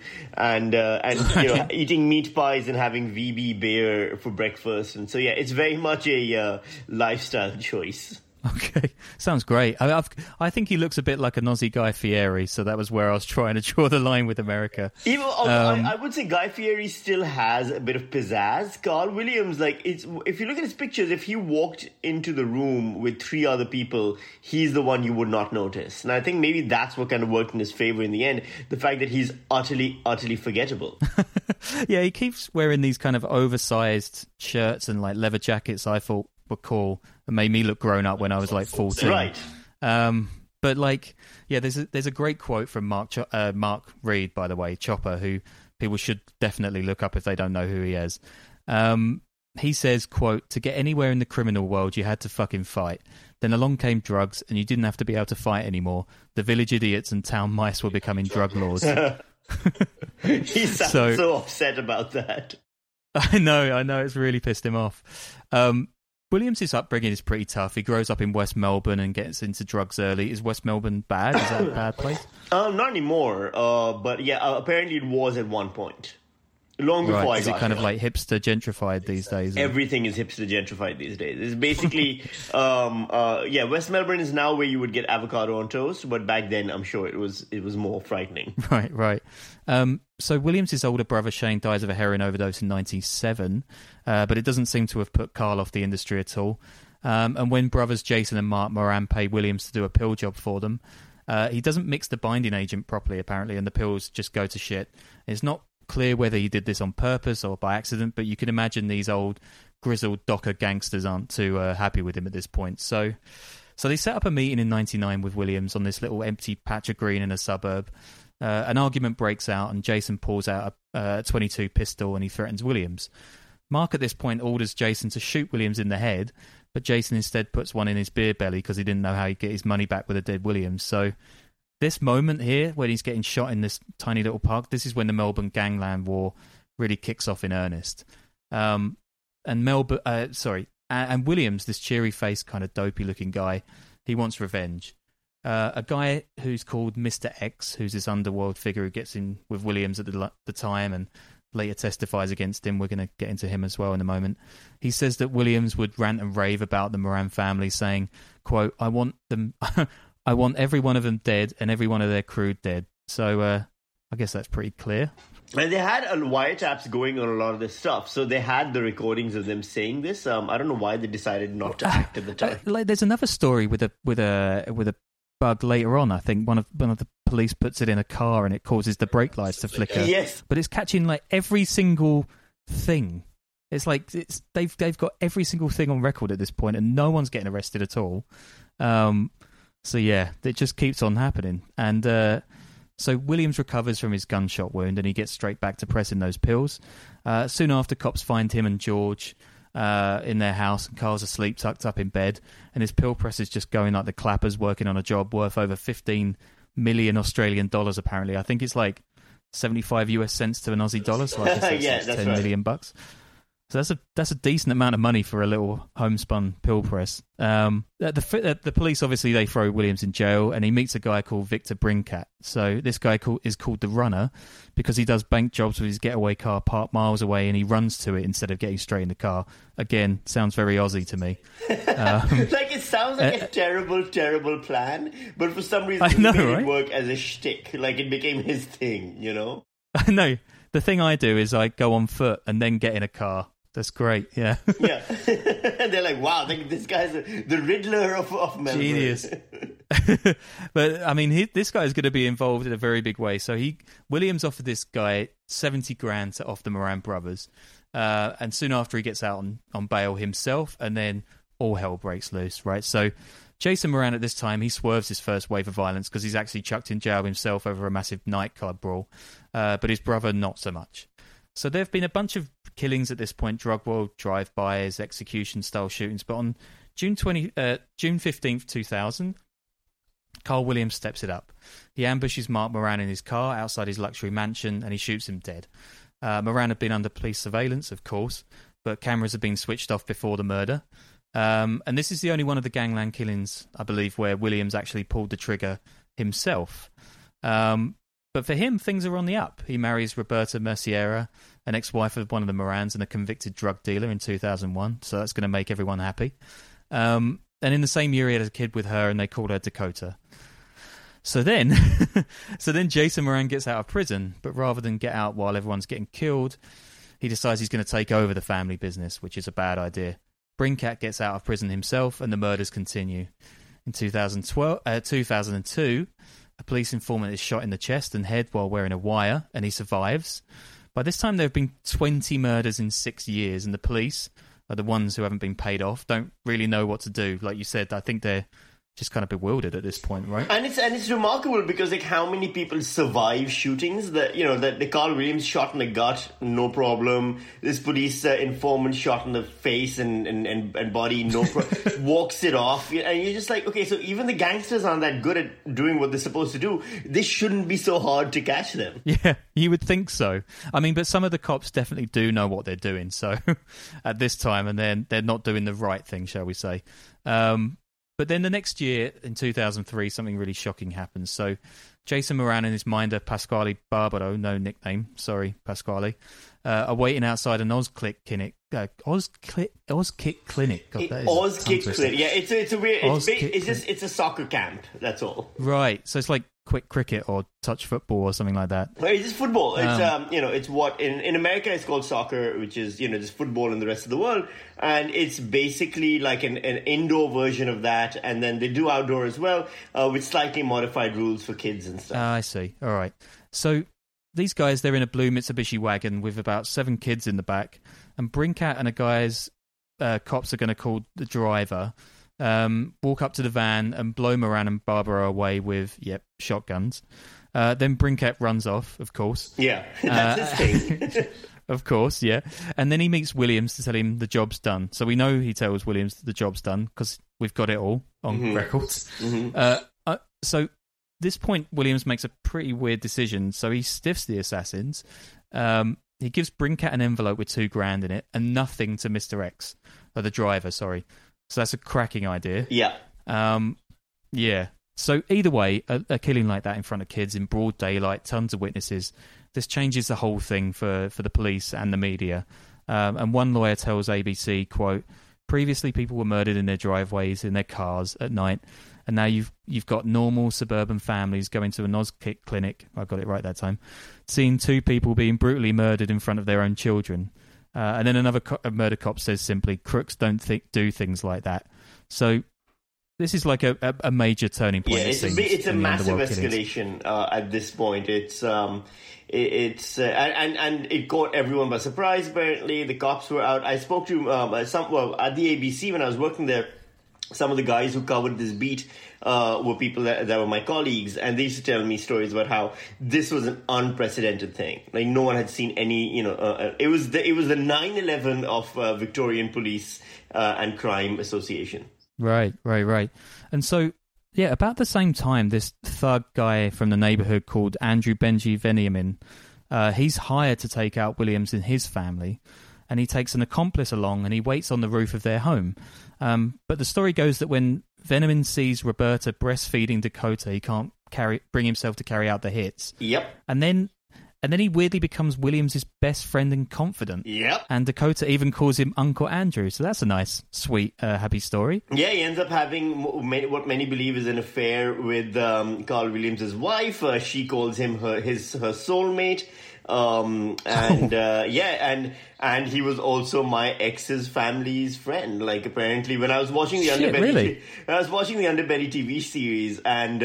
eating meat pies and having VB beer for breakfast. And so yeah, it's very much a lifestyle choice. Okay, sounds great. I think he looks a bit like an Aussie Guy Fieri, so that was where I was trying to draw the line with America. Even I would say Guy Fieri still has a bit of pizzazz. Carl Williams, if you look at his pictures, if he walked into the room with 3 other people, he's the one you would not notice. And I think maybe that's what kind of worked in his favor in the end, the fact that he's utterly, utterly forgettable. Yeah, he keeps wearing these kind of oversized shirts and like leather jackets I thought were cool and made me look grown up when I was like 14. Right. But there's a great quote from Mark Reed, by the way, Chopper, who people should definitely look up if they don't know who he is. He says, quote, "To get anywhere in the criminal world, you had to fucking fight. Then along came drugs, and you didn't have to be able to fight anymore. The village idiots and town mice were becoming drug lords." He sounds so upset about that. I know, it's really pissed him off. Williams' upbringing is pretty tough. He grows up in West Melbourne and gets into drugs early. Is West Melbourne bad? Is that a bad place? Not anymore. But yeah, apparently it was at one point. Long before I got Is it kind of like hipster gentrified these days? Everything is hipster gentrified these days. It's basically, West Melbourne is now where you would get avocado on toast, but back then I'm sure it was more frightening. Right. So Williams' older brother Shane dies of a heroin overdose in 1997, but it doesn't seem to have put Carl off the industry at all. And when brothers Jason and Mark Moran pay Williams to do a pill job for them, he doesn't mix the binding agent properly, apparently, and the pills just go to shit. It's not clear whether he did this on purpose or by accident, but you can imagine these old grizzled docker gangsters aren't too happy with him at this point. So they set up a meeting in 1999 with Williams on this little empty patch of green in a suburb. An argument breaks out and Jason pulls out a .22 pistol and he threatens Williams. Mark at this point orders Jason to shoot Williams in the head, but Jason instead puts one in his beer belly because he didn't know how he'd get his money back with a dead Williams. So this moment here, when he's getting shot in this tiny little park, this is when the Melbourne Gangland War really kicks off in earnest. And Williams, this cheery-faced, kind of dopey-looking guy, he wants revenge. A guy who's called Mr. X, who's this underworld figure who gets in with Williams at the time and later testifies against him. We're going to get into him as well in a moment. He says that Williams would rant and rave about the Moran family, saying, quote, "I want them... I want every one of them dead and every one of their crew dead." So I guess that's pretty clear. And they had wiretaps going on a lot of this stuff. So they had the recordings of them saying this. I don't know why they decided not to act at the time. There's another story with a bug later on. I think one of the police puts it in a car and it causes the brake lights to flicker. Yes. But it's catching like every single thing. It's like they've got every single thing on record at this point and no one's getting arrested at all. So yeah, it just keeps on happening. And so Williams recovers from his gunshot wound and he gets straight back to pressing those pills. Soon after, cops find him and George in their house, and Carl's asleep, tucked up in bed, and his pill press is just going like the clappers, working on a job worth over 15 million Australian dollars, apparently. I think it's like 75 US cents to an Aussie dollar, so I guess that's 10 million bucks. So that's a decent amount of money for a little homespun pill press. The police, obviously, they throw Williams in jail, and he meets a guy called Victor Brincat. So this guy is called the Runner because he does bank jobs with his getaway car parked miles away, and he runs to it instead of getting straight in the car. Again, sounds very Aussie to me. It sounds like a terrible, terrible plan, but for some reason it made it work as a shtick. Like it became his thing, you know? I know. The thing I do is I go on foot and then get in a car. That's great, yeah. Yeah. They're like, wow, this guy's the Riddler of Melbourne. Genius. But, I mean, this guy is going to be involved in a very big way. So Williams offered this guy 70 grand to off the Moran brothers. And soon after he gets out on bail himself, and then all hell breaks loose, right? So Jason Moran at this time, he swerves his first wave of violence because he's actually chucked in jail himself over a massive nightclub brawl. But his brother, not so much. So there have been a bunch of killings at this point, drug war, drive-bys, execution-style shootings. But on June 15th, 2000, Carl Williams steps it up. He ambushes Mark Moran in his car outside his luxury mansion, and he shoots him dead. Moran had been under police surveillance, of course, but cameras had been switched off before the murder. And this is the only one of the gangland killings, I believe, where Williams actually pulled the trigger himself. But for him, things are on the up. He marries Roberta Merciera, an ex-wife of one of the Morans and a convicted drug dealer in 2001, so that's going to make everyone happy. And in the same year, he had a kid with her, and they called her Dakota. So then Jason Moran gets out of prison, but rather than get out while everyone's getting killed, he decides he's going to take over the family business, which is a bad idea. Brinkat gets out of prison himself, and the murders continue. In 2002, a police informant is shot in the chest and head while wearing a wire, and he survives. By this time, there have been 20 murders in 6 years, and the police are the ones who haven't been paid off, don't really know what to do. Like you said, I think they're just kind of bewildered at this point, right? And it's remarkable because like how many people survive shootings. That the Carl Williams shot in the gut, no problem. This police informant shot in the face and body, no problem. Walks it off, and you're just like, okay, so even the gangsters aren't that good at doing what they're supposed to do. This shouldn't be so hard to catch them. Yeah, you would think so. I mean, but some of the cops definitely do know what they're doing. So at this time, and then they're not doing the right thing, shall we say? But then the next year, in 2003, something really shocking happens. So Jason Moran and his minder, Pasquale Barbaro, no nickname, sorry, Pasquale, are waiting outside an Ozkick clinic. Ozkick clinic. God, Ozkick clinic. Yeah, it's a weird. It's a soccer camp. That's all. Right. So it's like quick cricket or touch football or something like that. Well, it's just football. It's it's what in America it's called soccer, which is just football in the rest of the world, and it's basically like an indoor version of that, and then they do outdoor as well, with slightly modified rules for kids and stuff. I see. All right. So these guys, they're in a blue Mitsubishi wagon with about 7 kids in the back, and Brinkat and a guy's cops are going to call the driver. Walk up to the van and blow Moran and Barbara away with, shotguns. Then Brinkat runs off, of course. Yeah, that's his thing. Of course, yeah. And then he meets Williams to tell him the job's done. So we know he tells Williams the job's done because we've got it all on records. Mm-hmm. So this point, Williams makes a pretty weird decision. So he stiffs the assassins. He gives Brinkat an envelope with $2,000 in it and nothing to Mr. X, or the driver, sorry. So that's a cracking idea. Yeah. Yeah. So either way, a killing like that in front of kids in broad daylight, tons of witnesses, this changes the whole thing for the police and the media. And one lawyer tells ABC, quote, previously people were murdered in their driveways, in their cars at night, and now you've got normal suburban families going to an Ozkick clinic, I got it right that time, seeing 2 people being brutally murdered in front of their own children. And then another murder cop says simply, crooks don't do things like that. So this is like a major turning point. Yeah, it's a massive escalation at this point. And it caught everyone by surprise. Apparently, the cops were out. I spoke to at the ABC when I was working there. Some of the guys who covered this beat were people that were my colleagues, and they used to tell me stories about how this was an unprecedented thing. Like no one had seen any. It was the 9/11 of Victorian Police and Crime Association. Right. And so, yeah, about the same time, this thug guy from the neighborhood called Andrew Benji Veniamin, he's hired to take out Williams and his family, and he takes an accomplice along and he waits on the roof of their home. But the story goes that when Veniamin sees Roberta breastfeeding Dakota, he can't bring himself to carry out the hits. Yep. And then And then he weirdly becomes Williams' best friend and confidant. Yep. And Dakota even calls him Uncle Andrew. So that's a nice, sweet, happy story. Yeah, he ends up having what many believe is an affair with Carl Williams' wife. She calls him her soulmate. And he was also my ex's family's friend. Like, apparently, when I was watching the Underbelly TV series, and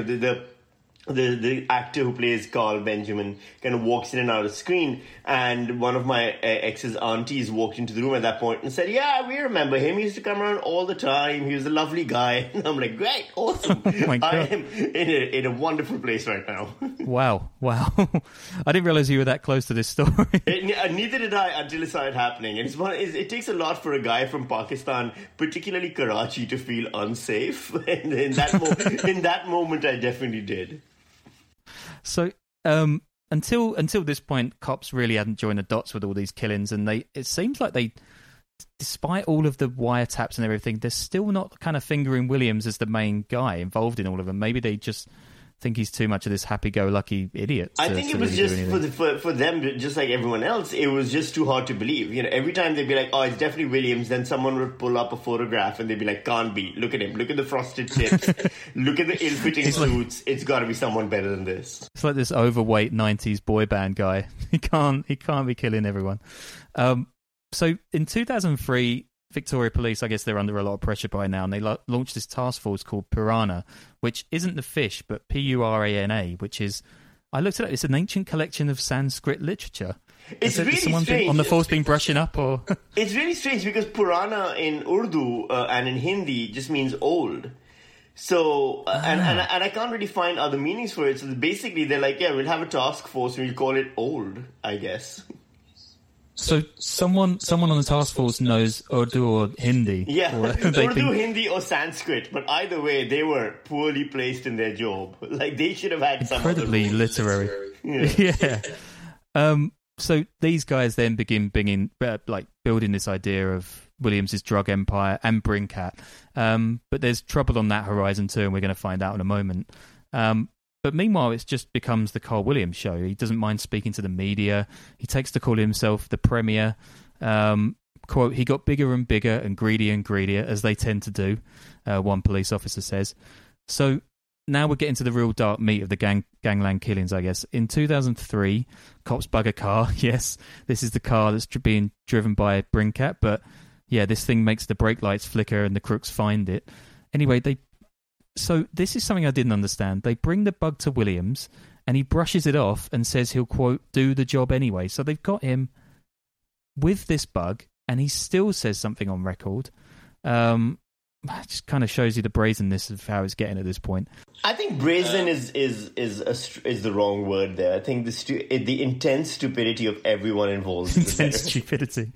the actor who plays Carl Benjamin kind of walks in and out of screen, and one of my ex's aunties walked into the room at that point and said, "Yeah, we remember him. He used to come around all the time. He was a lovely guy." And I'm like, "Great, awesome! Oh my God. I am in a wonderful place right now." Wow! I didn't realize you were that close to this story. Neither did I until it started happening. And it takes a lot for a guy from Pakistan, particularly Karachi, to feel unsafe. And in that moment, I definitely did. So, until this point, cops really hadn't joined the dots with all these killings, and it seems like they, despite all of the wiretaps and everything, they're still not kind of fingering Williams as the main guy involved in all of them. Maybe they just think he's too much of this happy-go-lucky idiot. I think it was just for them, just like everyone else, it was just too hard to believe. Every time they'd be like, "Oh, it's definitely Williams," then someone would pull up a photograph and they'd be like, "Can't be. Look at him. Look at the frosted tips. Look at the ill-fitting suits. It's got to be someone better than this." It's like this overweight 90s boy band guy. He can't be killing everyone. So in 2003, Victoria Police, I guess they're under a lot of pressure by now, and they launched this task force called Purana, which isn't the fish, but Purana, which is, I looked it up, it's an ancient collection of Sanskrit literature. It's really strange. On the force been brushing up, or? It's really strange because Purana in Urdu and in Hindi just means old. So, and I can't really find other meanings for it. So basically they're like, yeah, we'll have a task force and we'll call it old, I guess. So someone on the task force knows Urdu or Hindi. Yeah, Urdu, Hindi or Sanskrit. But either way, they were poorly placed in their job. Like, they should have had some incredibly literary. Yeah. So these guys then begin building this idea of Williams' drug empire and Brinkat. But there's trouble on that horizon too, and we're going to find out in a moment. But meanwhile, it just becomes the Carl Williams show. He doesn't mind speaking to the media. He takes to call himself the Premier. Quote, "He got bigger and bigger and greedier, as they tend to do," one police officer says. So now we're getting to the real dark meat of the gangland killings, I guess. In 2003, cops bug a car. Yes, this is the car that's being driven by Brinkat. But yeah, this thing makes the brake lights flicker and the crooks find it. Anyway, So this is something I didn't understand. They bring the bug to Williams, and he brushes it off and says he'll, quote, "do the job anyway." So they've got him with this bug, and he still says something on record. It just kind of shows you the brazenness of how it's getting at this point. I think brazen is the wrong word there. I think the intense stupidity of everyone involved. Intense stupidity.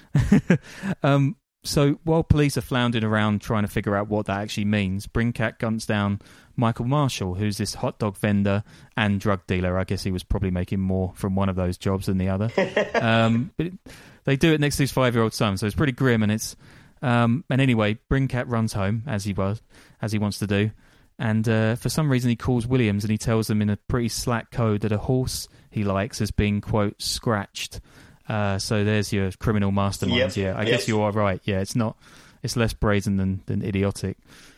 So while police are floundering around trying to figure out what that actually means, Brinkat guns down Michael Marshall, who's this hot dog vendor and drug dealer. I guess he was probably making more from one of those jobs than the other. But they do it next to his 5-year-old son, so it's pretty grim. And it's and anyway, Brinkat runs home as he wants to do, and for some reason he calls Williams and he tells them in a pretty slack code that a horse he likes has been, quote, scratched. So there's your criminal masterminds. Yep. Yeah, I guess you are right. Yeah, it's less brazen than idiotic.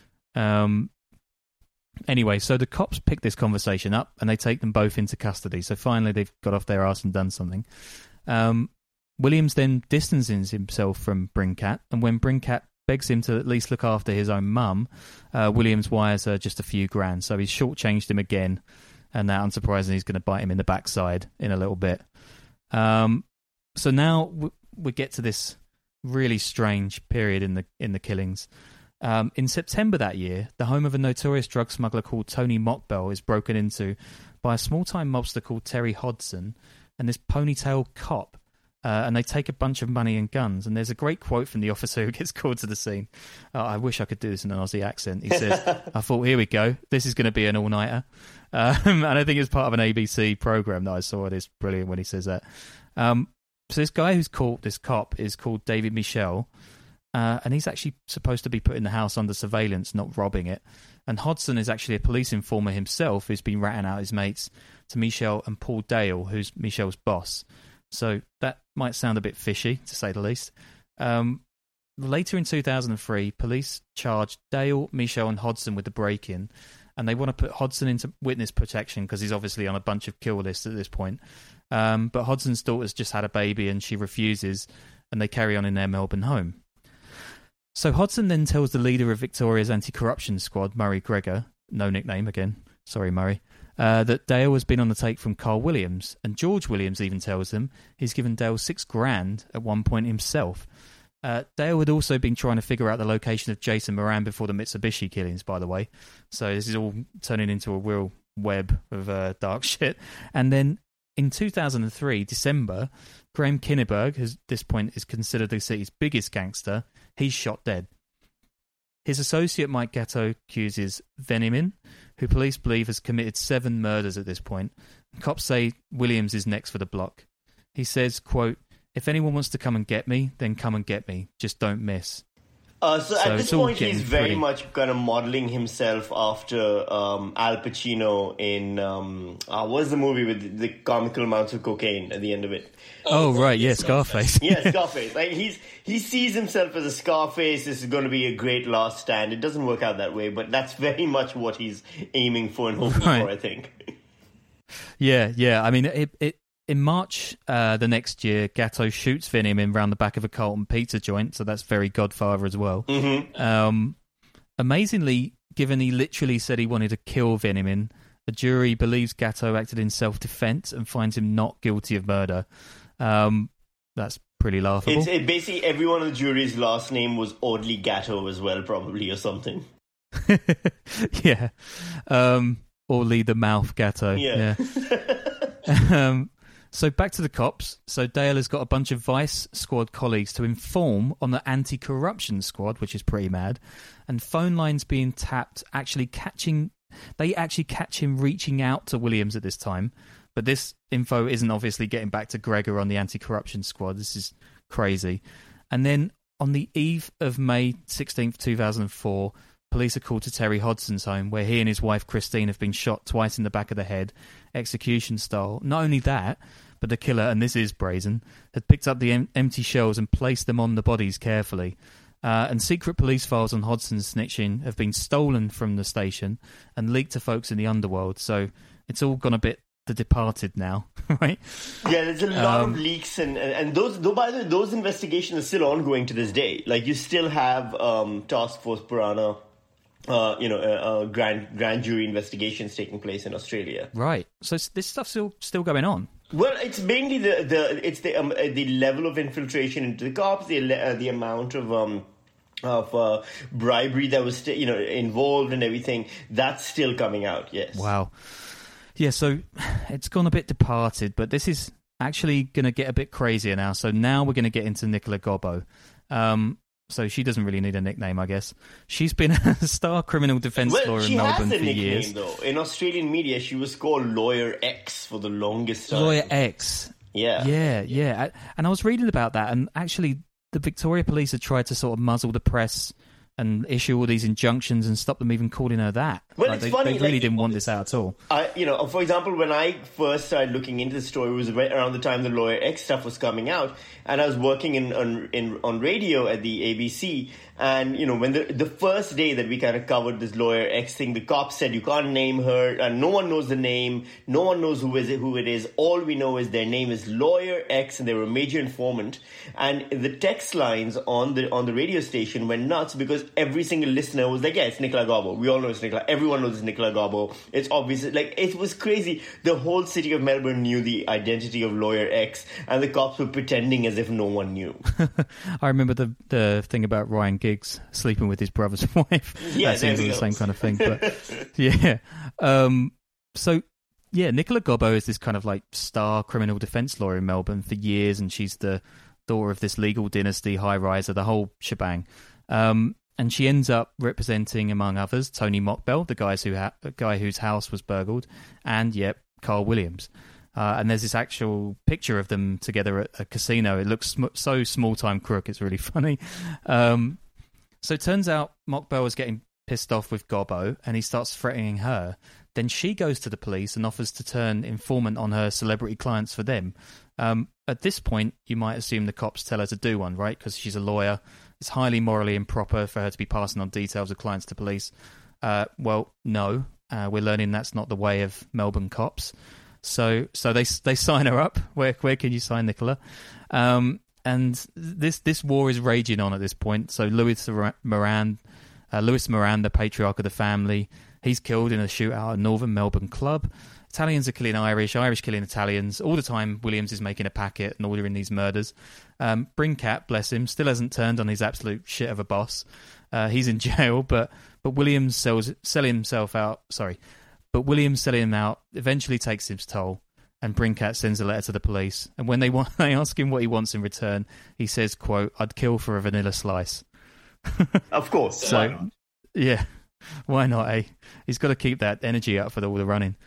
Anyway, so the cops pick this conversation up and they take them both into custody. So finally they've got off their arse and done something. Williams then distances himself from Brinkat, and when Brinkat begs him to at least look after his own mum, Williams wires her just a few grand. So he's shortchanged him again, and now, unsurprisingly, he's going to bite him in the backside in a little bit. So now we get to this really strange period in the killings. In September that year, the home of a notorious drug smuggler called Tony Mockbell is broken into by a small-time mobster called Terry Hodson and this ponytail cop. And they take a bunch of money and guns. And there's a great quote from the officer who gets called to the scene. I wish I could do this in an Aussie accent. He says, "I thought, here we go. This is going to be an all-nighter." And I think it's part of an ABC program that I saw. It is brilliant when he says that. So this guy who's caught this cop is called David Michel. and he's actually supposed to be putting the house under surveillance, not robbing it. And Hodson is actually a police informer himself who's been ratting out his mates to Michelle and Paul Dale, who's Michelle's boss. So that might sound a bit fishy, to say the least. Later in 2003, police charged Dale, Michelle and Hodson with the break-in, and they want to put Hodson into witness protection because he's obviously on a bunch of kill lists at this point. But Hodson's daughter's just had a baby and she refuses, and they carry on in their Melbourne home. So Hodson then tells the leader of Victoria's anti-corruption squad, Murray Gregor, no nickname again, sorry Murray, that Dale has been on the take from Carl Williams, and George Williams even tells them he's given Dale $6,000 at one point himself. Dale had also been trying to figure out the location of Jason Moran before the Mitsubishi killings, by the way. So this is all turning into a real web of dark shit. And then in 2003, December, Graham Kinneberg, who at this point is considered the city's biggest gangster, he's shot dead. His associate Mike Gatto accuses Venimin, who police believe has committed 7 murders at this point. Cops say Williams is next for the block. He says, quote, "If anyone wants to come and get me, then come and get me. Just don't miss." So at this point, he's very much kind of modeling himself after Al Pacino in what's the movie with the comical amounts of cocaine at the end of it? Oh right, yeah, Scarface. Yeah, Scarface. Like he sees himself as a Scarface. This is going to be a great last stand. It doesn't work out that way, but that's very much what he's aiming for and hoping for, I think. Yeah. I mean, it in March the next year, Gatto shoots Venimin round the back of a Carlton pizza joint, so that's very Godfather as well. Mm-hmm. Amazingly, given he literally said he wanted to kill Venimin, the jury believes Gatto acted in self-defense and finds him not guilty of murder. That's pretty laughable. Basically, everyone in the jury's last name was oddly Gatto as well, probably, or something. Yeah. Or Lee the Mouth Gatto. Yeah. So back to the cops. So Dale has got a bunch of Vice Squad colleagues to inform on the anti-corruption squad, which is pretty mad. And phone lines being tapped, they actually catch him reaching out to Williams at this time. But this info isn't obviously getting back to Gregor on the anti-corruption squad. This is crazy. And then on the eve of May 16th, 2004, police are called to Terry Hodson's home, where he and his wife Christine have been shot twice in the back of the head, execution style. Not only that, but the killer, and this is brazen, had picked up the empty shells and placed them on the bodies carefully. And secret police files on Hodson's snitching have been stolen from the station and leaked to folks in the underworld. So it's all gone a bit The Departed now, right? Yeah, there's a lot of leaks, and those. Though, by the way, those investigations are still ongoing to this day. Like, you still have Task Force Piranha, grand jury investigations taking place in Australia. Right. So this stuff's still going on. Well, it's mainly the level of infiltration into the cops, the amount of bribery that was involved and everything. That's still coming out. Yes. Wow. Yeah. So it's gone a bit Departed, but this is actually going to get a bit crazier now. So now we're going to get into Nicola Gobbo. So she doesn't really need a nickname, I guess. She's been a star criminal defence lawyer in Melbourne for years. Though. In Australian media, she was called Lawyer X for the longest time. Lawyer X. Yeah. And I was reading about that, and actually the Victoria Police had tried to sort of muzzle the press and issue all these injunctions and stop them even calling her that. Well, it's funny. They really didn't want this out at all. For example, when I first started looking into the story, it was around the time the Lawyer X stuff was coming out, and I was working on radio at the ABC. And, when the first day that we kind of covered this Lawyer X thing, the cops said you can't name her, and no one knows the name, no one knows who it is. All we know is their name is Lawyer X, and they were a major informant. And the text lines on the radio station went nuts because every single listener was like, yeah, it's Nicola Gobbo. We all know it's Nicola. Everyone knows it's Nicola Gobbo. It's obvious. Like, it was crazy. The whole city of Melbourne knew the identity of Lawyer X, and the cops were pretending as if no one knew. I remember the thing about Ryan Giggs sleeping with his brother's wife. Yeah, that seems like the same kind of thing. But yeah. Nicola Gobbo is this kind of like star criminal defence lawyer in Melbourne for years, and she's the daughter of this legal dynasty, high riser, the whole shebang. And she ends up representing, among others, Tony Mockbell, the guy whose house was burgled, and Carl Williams. And there's this actual picture of them together at a casino. It looks so small-time crook. It's really funny. So it turns out Mokbel is getting pissed off with Gobbo, and he starts threatening her. Then she goes to the police and offers to turn informant on her celebrity clients for them. At this point, you might assume the cops tell her to do one, right? Because she's a lawyer. It's highly morally improper for her to be passing on details of clients to police. Well, no. We're learning that's not the way of Melbourne cops. So they sign her up. Where can you sign Nicola? And this war is raging on at this point. So Louis Moran, the patriarch of the family, he's killed in a shootout at Northern Melbourne club. Italians are killing Irish killing Italians. All the time, Williams is making a packet and ordering these murders. Brincat, bless him, still hasn't turned on his absolute shit of a boss. He's in jail, but Williams selling him out eventually takes his toll, and Brincat sends a letter to the police. And when they ask him what he wants in return, he says, quote, "I'd kill for a vanilla slice." Of course. So, why not? Yeah, why not, eh? He's got to keep that energy up for all the running.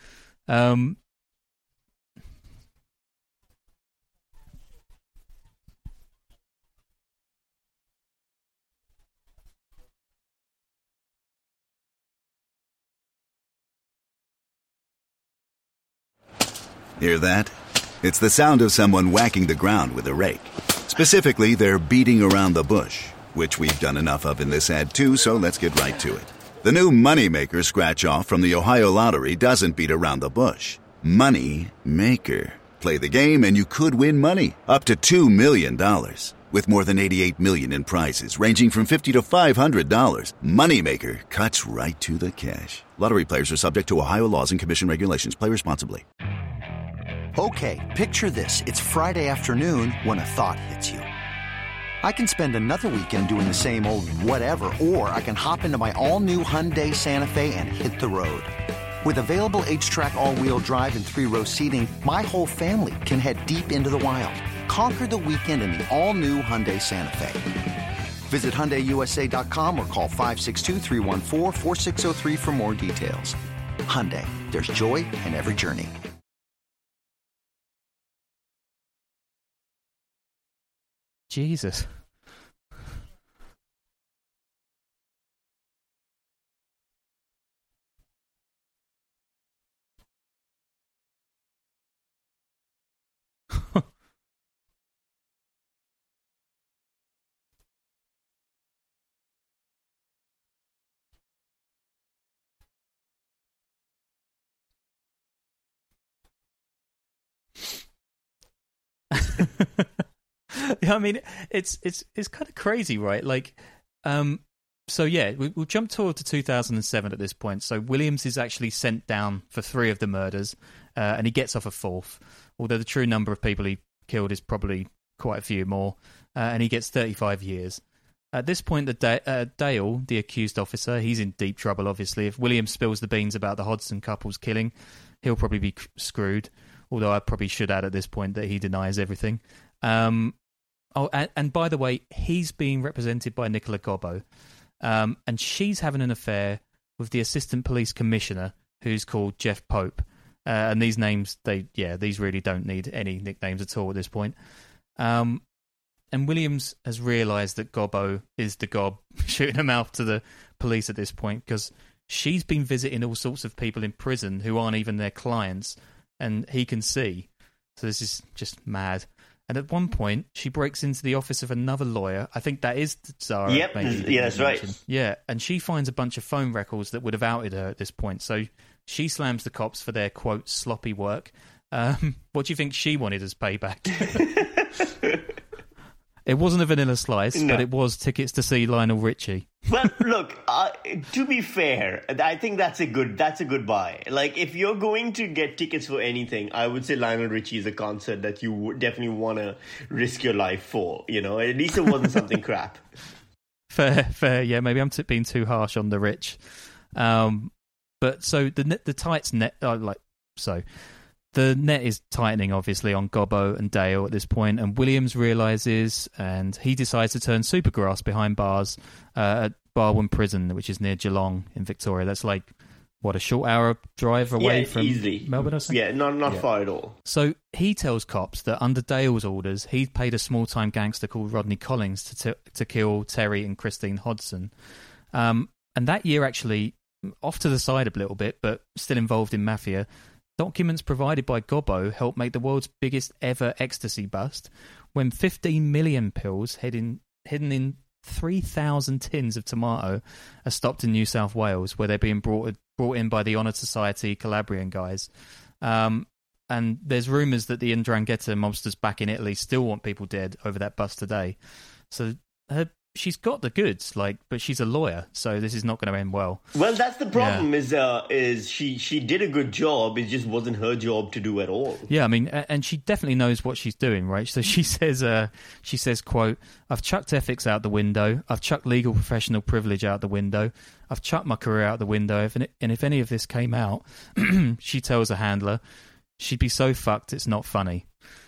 Hear that? It's the sound of someone whacking the ground with a rake. Specifically, they're beating around the bush, which we've done enough of in this ad too, so let's get right to it. The new Moneymaker scratch-off from the Ohio Lottery doesn't beat around the bush. Money Maker. Play the game and you could win money. Up to $2 million. With more than $88 million in prizes ranging from $50 to $500. Moneymaker cuts right to the cash. Lottery players are subject to Ohio laws and commission regulations. Play responsibly. Okay, picture this. It's Friday afternoon when a thought hits you. I can spend another weekend doing the same old whatever, or I can hop into my all-new Hyundai Santa Fe and hit the road. With available H-Track all-wheel drive and 3-row seating, my whole family can head deep into the wild. Conquer the weekend in the all-new Hyundai Santa Fe. Visit HyundaiUSA.com or call 562-314-4603 for more details. Hyundai, there's joy in every journey. Jesus. Yeah, I mean, it's kind of crazy, right? Like, so yeah, we'll jump toward to 2007 at this point. So Williams is actually sent down for 3 of the murders, and he gets off a 4th. Although the true number of people he killed is probably quite a few more, and he gets 35 years. At this point, Dale, the accused officer, he's in deep trouble, obviously. If Williams spills the beans about the Hodgson couple's killing, he'll probably be screwed. Although I probably should add at this point that he denies everything. And by the way, he's being represented by Nicola Gobbo. And she's having an affair with the assistant police commissioner, who's called Jeff Pope. And these names, these really don't need any nicknames at all at this point. And Williams has realised that Gobbo is the gob shooting her mouth to the police at this point, because she's been visiting all sorts of people in prison who aren't even their clients, and he can see. So this is just mad. And at one point, she breaks into the office of another lawyer. I think that is Zara. Yep, yeah, that's right. Yeah, and she finds a bunch of phone records that would have outed her at this point. So she slams the cops for their, quote, sloppy work. What do you think she wanted as payback? It wasn't a vanilla slice, but it was tickets to see Lionel Richie. Well, look, to be fair, I think that's a good buy. Like, if you're going to get tickets for anything, I would say Lionel Richie is a concert that you would definitely want to risk your life for. You know, at least it wasn't something crap. Fair. Yeah, maybe I'm being too harsh on the rich. But so the tights net, the net is tightening, obviously, on Gobbo and Dale at this point, and Williams realises, and he decides to turn Supergrass behind bars at Barwon Prison, which is near Geelong in Victoria. That's like a short hour drive away from easily. Melbourne or something? Yeah, not far at all. So he tells cops that under Dale's orders, he'd paid a small-time gangster called Rodney Collins to kill Terry and Christine Hodson. And that year, actually, off to the side a little bit, but still involved in mafia, documents provided by Gobbo helped make the world's biggest ever ecstasy bust when 15 million pills hidden in 3,000 tins of tomato are stopped in New South Wales, where they're being brought in by the Honour Society Calabrian guys. And there's rumours that the Ndrangheta mobsters back in Italy still want people dead over that bust today. So she's got the goods, but she's a lawyer, so this is not going to end well. Well, that's the problem. Is she did a good job? It just wasn't her job to do at all. Yeah, I mean, and she definitely knows what she's doing, right? So she says, quote, "I've chucked ethics out the window. I've chucked legal professional privilege out the window. I've chucked my career out the window. And if any of this came out," she tells a handler, "she'd be so fucked it's not funny."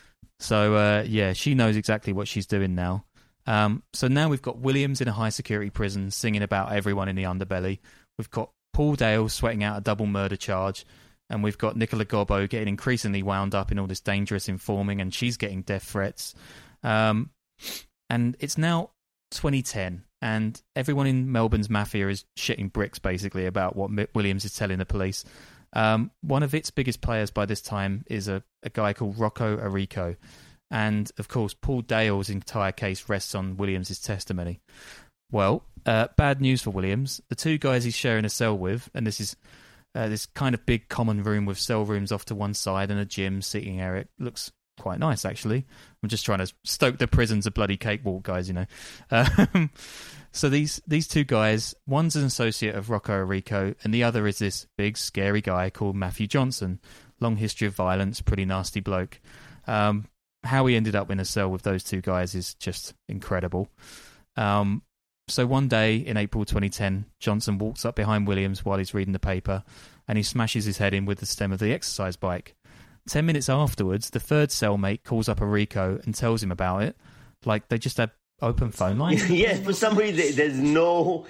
So she knows exactly what she's doing now. So now we've got Williams in a high-security prison singing about everyone in the underbelly. We've got Paul Dale sweating out a double murder charge. And we've got Nicola Gobbo getting increasingly wound up in all this dangerous informing, and she's getting death threats. And it's now 2010, and everyone in Melbourne's mafia is shitting bricks, basically, about what Williams is telling the police. One of its biggest players by this time is a guy called Rocco Arrico. And, of course, Paul Dale's entire case rests on Williams' testimony. Well, bad news for Williams. The two guys he's sharing a cell with, and this is this kind of big common room with cell rooms off to one side and a gym, seating area. It looks quite nice, actually. I'm just trying to stoke the prison's a bloody cakewalk, guys, you know. So these two guys, one's an associate of Rocco Arrico, and the other is this big, scary guy called Matthew Johnson. Long history of violence, pretty nasty bloke. How he ended up in a cell with those two guys is just incredible. So one day in April 2010, Johnson walks up behind Williams while he's reading the paper, and he smashes his head in with the stem of the exercise bike. 10 minutes afterwards, the third cellmate calls up Arrico and tells him about it. Like, they just had open phone lines. Yes, for some reason, there's no,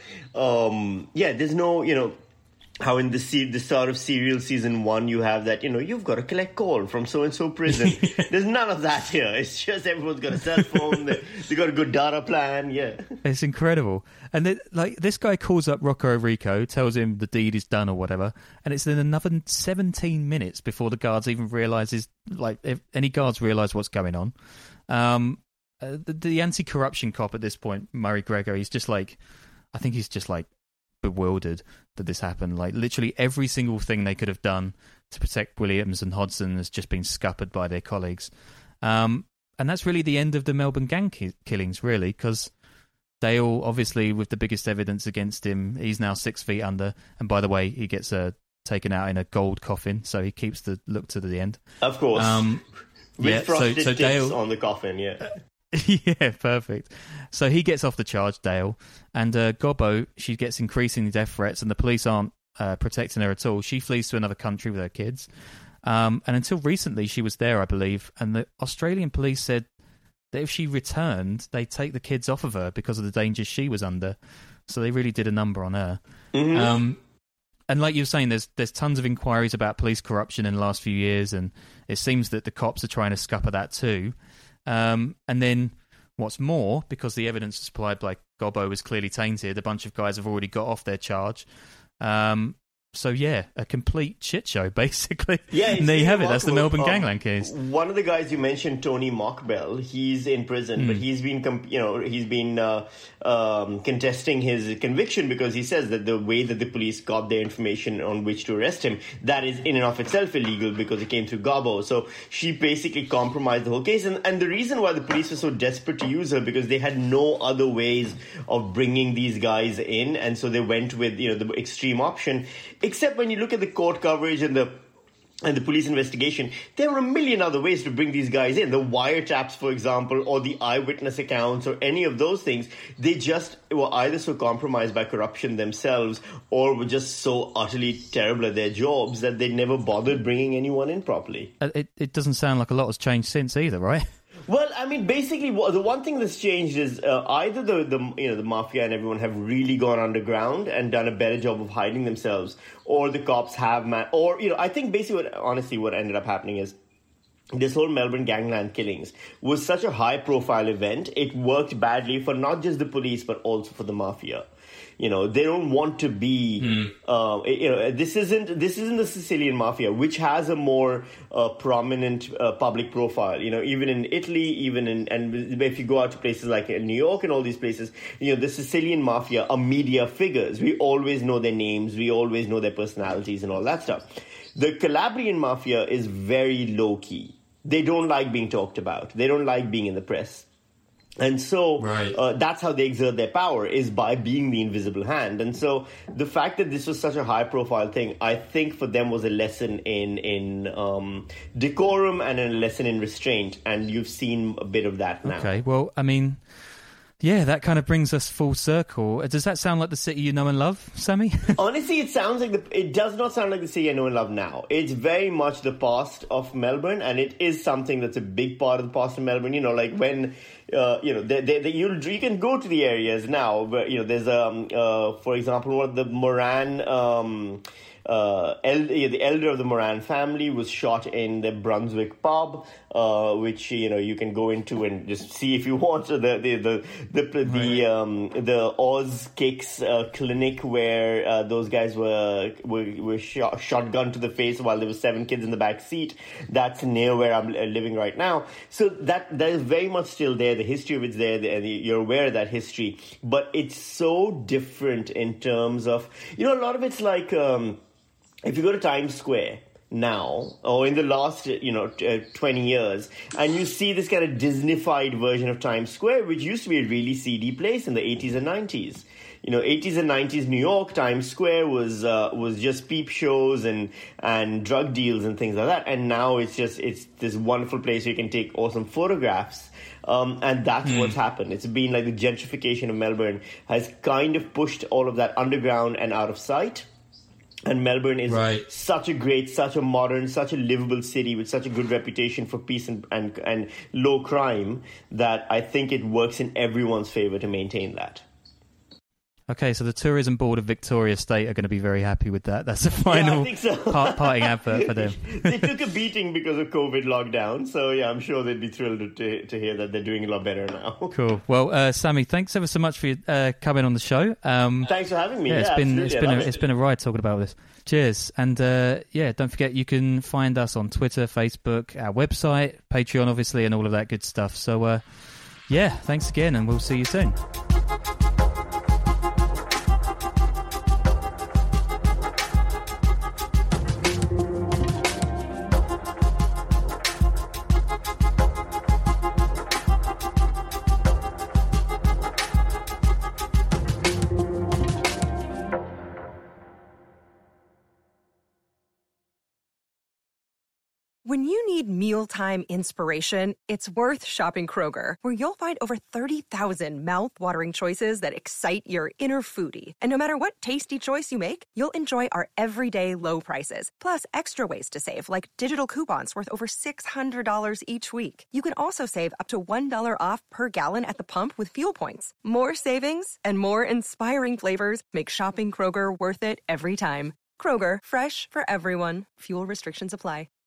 how in the start of Serial Season 1, you have that, you've got to collect call from so-and-so prison. There's none of that here. It's just everyone's got a cell phone. They got a good data plan, yeah. It's incredible. And this guy calls up Rocco Arrico, tells him the deed is done or whatever, and it's then another 17 minutes before the guards even realises, if any guards realise what's going on. The anti-corruption cop at this point, Murray Gregor, he's just I think he's just bewildered that this happened. Literally every single thing they could have done to protect Williams and Hodson has just been scuppered by their colleagues. And that's really the end of the Melbourne gang killings, really, because Dale, obviously, with the biggest evidence against him, he's now 6 feet under. And by the way, he gets taken out in a gold coffin, so he keeps the look to the end. Of course. With frosted tips Dale, on the coffin, yeah. Yeah, perfect. So he gets off the charge, Dale, and Gobbo, she gets increasing death threats, and the police aren't protecting her at all. She flees to another country with her kids, and until recently she was there, I believe, and the Australian police said that if she returned, they'd take the kids off of her because of the dangers she was under. So they really did a number on her. Mm-hmm. And like you were saying, there's tons of inquiries about police corruption in the last few years, and it seems that the cops are trying to scupper that too. And then, what's more, because the evidence supplied by Gobbo was clearly tainted, a bunch of guys have already got off their charge. So yeah, a complete shit show, basically. Yeah, and there you have it. That's the Melbourne gangland case. One of the guys you mentioned, Tony Mockbell, he's in prison, but he's been contesting his conviction because he says that the way that the police got their information on which to arrest him, that is in and of itself illegal because it came through Gobbo. So she basically compromised the whole case, and the reason why the police were so desperate to use her because they had no other ways of bringing these guys in, and so they went with the extreme option. Except when you look at the court coverage and the police investigation, there were a million other ways to bring these guys in. The wiretaps, for example, or the eyewitness accounts, or any of those things. They just were either so compromised by corruption themselves, or were just so utterly terrible at their jobs that they never bothered bringing anyone in properly. It doesn't sound like a lot has changed since either, right? Well, I mean, basically, the one thing that's changed is either the mafia and everyone have really gone underground and done a better job of hiding themselves, or the cops have, I think basically what ended up happening is this whole Melbourne gangland killings was such a high-profile event. It worked badly for not just the police but also for the mafia. They don't want to be. This isn't the Sicilian mafia, which has a more prominent public profile. Even in Italy, and if you go out to places like New York and all these places, the Sicilian mafia are media figures. We always know their names. We always know their personalities and all that stuff. The Calabrian mafia is very low key. They don't like being talked about. They don't like being in the press. And so that's how they exert their power, is by being the invisible hand. And so the fact that this was such a high-profile thing, I think for them was a lesson in decorum and a lesson in restraint. And you've seen a bit of that now. Okay, well, I mean... Yeah, that kind of brings us full circle. Does that sound like the city you know and love, Sammy? Honestly, it does not sound like the city I know and love now. It's very much the past of Melbourne, and it is something that's a big part of the past of Melbourne. Like when, you can go to the areas now, but there's for example, one of the Moran. The elder of the Moran family was shot in the Brunswick pub, which you can go into and just see if you want. The Oz Kicks clinic where those guys were shotgun to the face while there were 7 kids in the back seat. That's near where I'm living right now. So that is very much still there. The history of it's there, and you're aware of that history. But it's so different in terms of a lot of it's like. If you go to Times Square now, or in the last, 20 years, and you see this kind of Disney-fied version of Times Square, which used to be a really seedy place in the 80s and 90s. 80s and 90s New York, Times Square was just peep shows and drug deals and things like that. And now it's this wonderful place where you can take awesome photographs. And that's what's happened. It's been like the gentrification of Melbourne has kind of pushed all of that underground and out of sight. And Melbourne is such a modern, such a livable city with such a good reputation for peace and low crime that I think it works in everyone's favour to maintain that. Okay, so the Tourism Board of Victoria State are going to be very happy with that. That's the final parting advert for them. They took a beating because of COVID lockdown, so yeah, I'm sure they'd be thrilled to hear that they're doing a lot better now. Cool. Well, Sammy, thanks ever so much for coming on the show. Thanks for having me. It's been a ride talking about this. Cheers. And don't forget you can find us on Twitter, Facebook, our website, Patreon, obviously, and all of that good stuff. So thanks again, and we'll see you soon. When you need mealtime inspiration, it's worth shopping Kroger, where you'll find over 30,000 mouth-watering choices that excite your inner foodie. And no matter what tasty choice you make, you'll enjoy our everyday low prices, plus extra ways to save, like digital coupons worth over $600 each week. You can also save up to $1 off per gallon at the pump with fuel points. More savings and more inspiring flavors make shopping Kroger worth it every time. Kroger, fresh for everyone. Fuel restrictions apply.